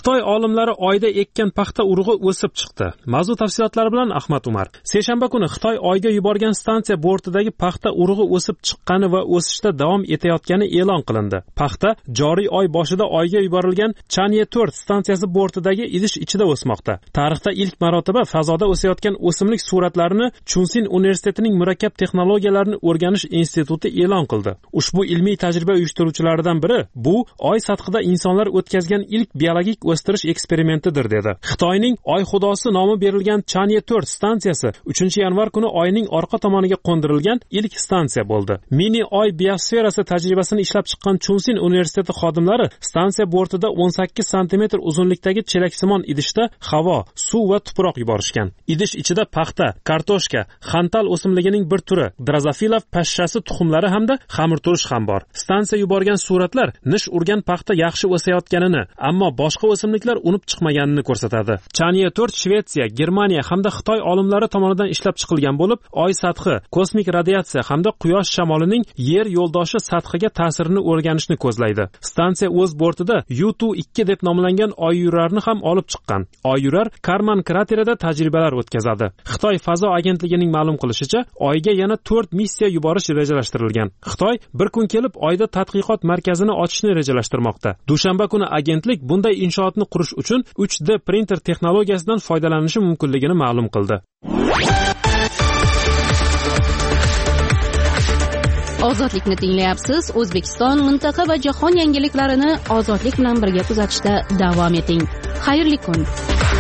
Xitoy olimlari oyda ekkan paxta urug'i o'sib chiqdi. Mavzu tafsilotlari bilan Ahmad Umar. Seshanba kuni Xitoy oyga yuborgan stansiya bortidagi paxta urug'i o'sib chiqqani va o'sishda davom etayotgani e'lon qilindi. Paxta joriy oy boshida oyga yuborilgan Chanye to'rt stansiyasi bortidagi idish ichida o'smoqda. Tarixda ilk marotaba fazoda o'sayotgan o'simlik suratlarini Chunsin universitetining murakkab texnologiyalarni o'rganish instituti e'lon qildi. Ushbu ilmiy tajriba uyushtiruvchilaridan biri bu oy sathida insonlar o'tkazgan ilk biologik o'stirish eksperimentidir dedi. Xitoyning Oy xudosi nomi berilgan Chanye to'rt stansiyasi uchinchi yanvar kuni oyning orqa tomoniga qo'ndirilgan ilk stansiya bo'ldi. Mini oy biosferasi tajribasini ishlab chiqqan Chunsin universiteti xodimlari stansiya bortida o'n sakkiz santimetr uzunlikdagi chelaksimon idishda havo, suv va tuproq yuborishgan. Idish ichida paxta, kartoshka, xantal o'simligining bir turi, Drosophila pashshasi tuxumlari hamda xamirturush ham bor. Stansiya yuborgan suratlar nish urgan paxta yaxshi o'sayotganini, ammo boshqa o'simliklar unib chiqmaganini ko'rsatadi. Chanye to'rt Shvetsiya, Germaniya hamda Xitoy olimlari tomonidan ishlab chiqilgan bo'lib, oy sathi, kosmik radiatsiya hamda quyosh shamolining yer yo'ldoshi sathiga ta'sirini o'rganishni ko'zlaydi. Stansiya o'z bortida U two ikki deb nomlangan oyyurarni ham olib chiqqan. Oyyurar Karman kraterida tajribalar o'tkazadi. Xitoy fazo agentligining ma'lum qilishicha, oyga yana to'rt missiya yuborish rejalashtirilgan. Xitoy bir kun kelib oyda tadqiqot markazini ochishni rejalashtirmoqda. Dushanba kuni agentlik bunday inshootni qurish uchun uch D printer texnologiyasidan foydalanishi mumkinligini ma'lum qildi. Ozodlikni tinglayapsiz. O'zbekiston, mintaqa va jahon yangiliklarini ozodlik bilan birga kuzatishda davom eting. Xayrli kun.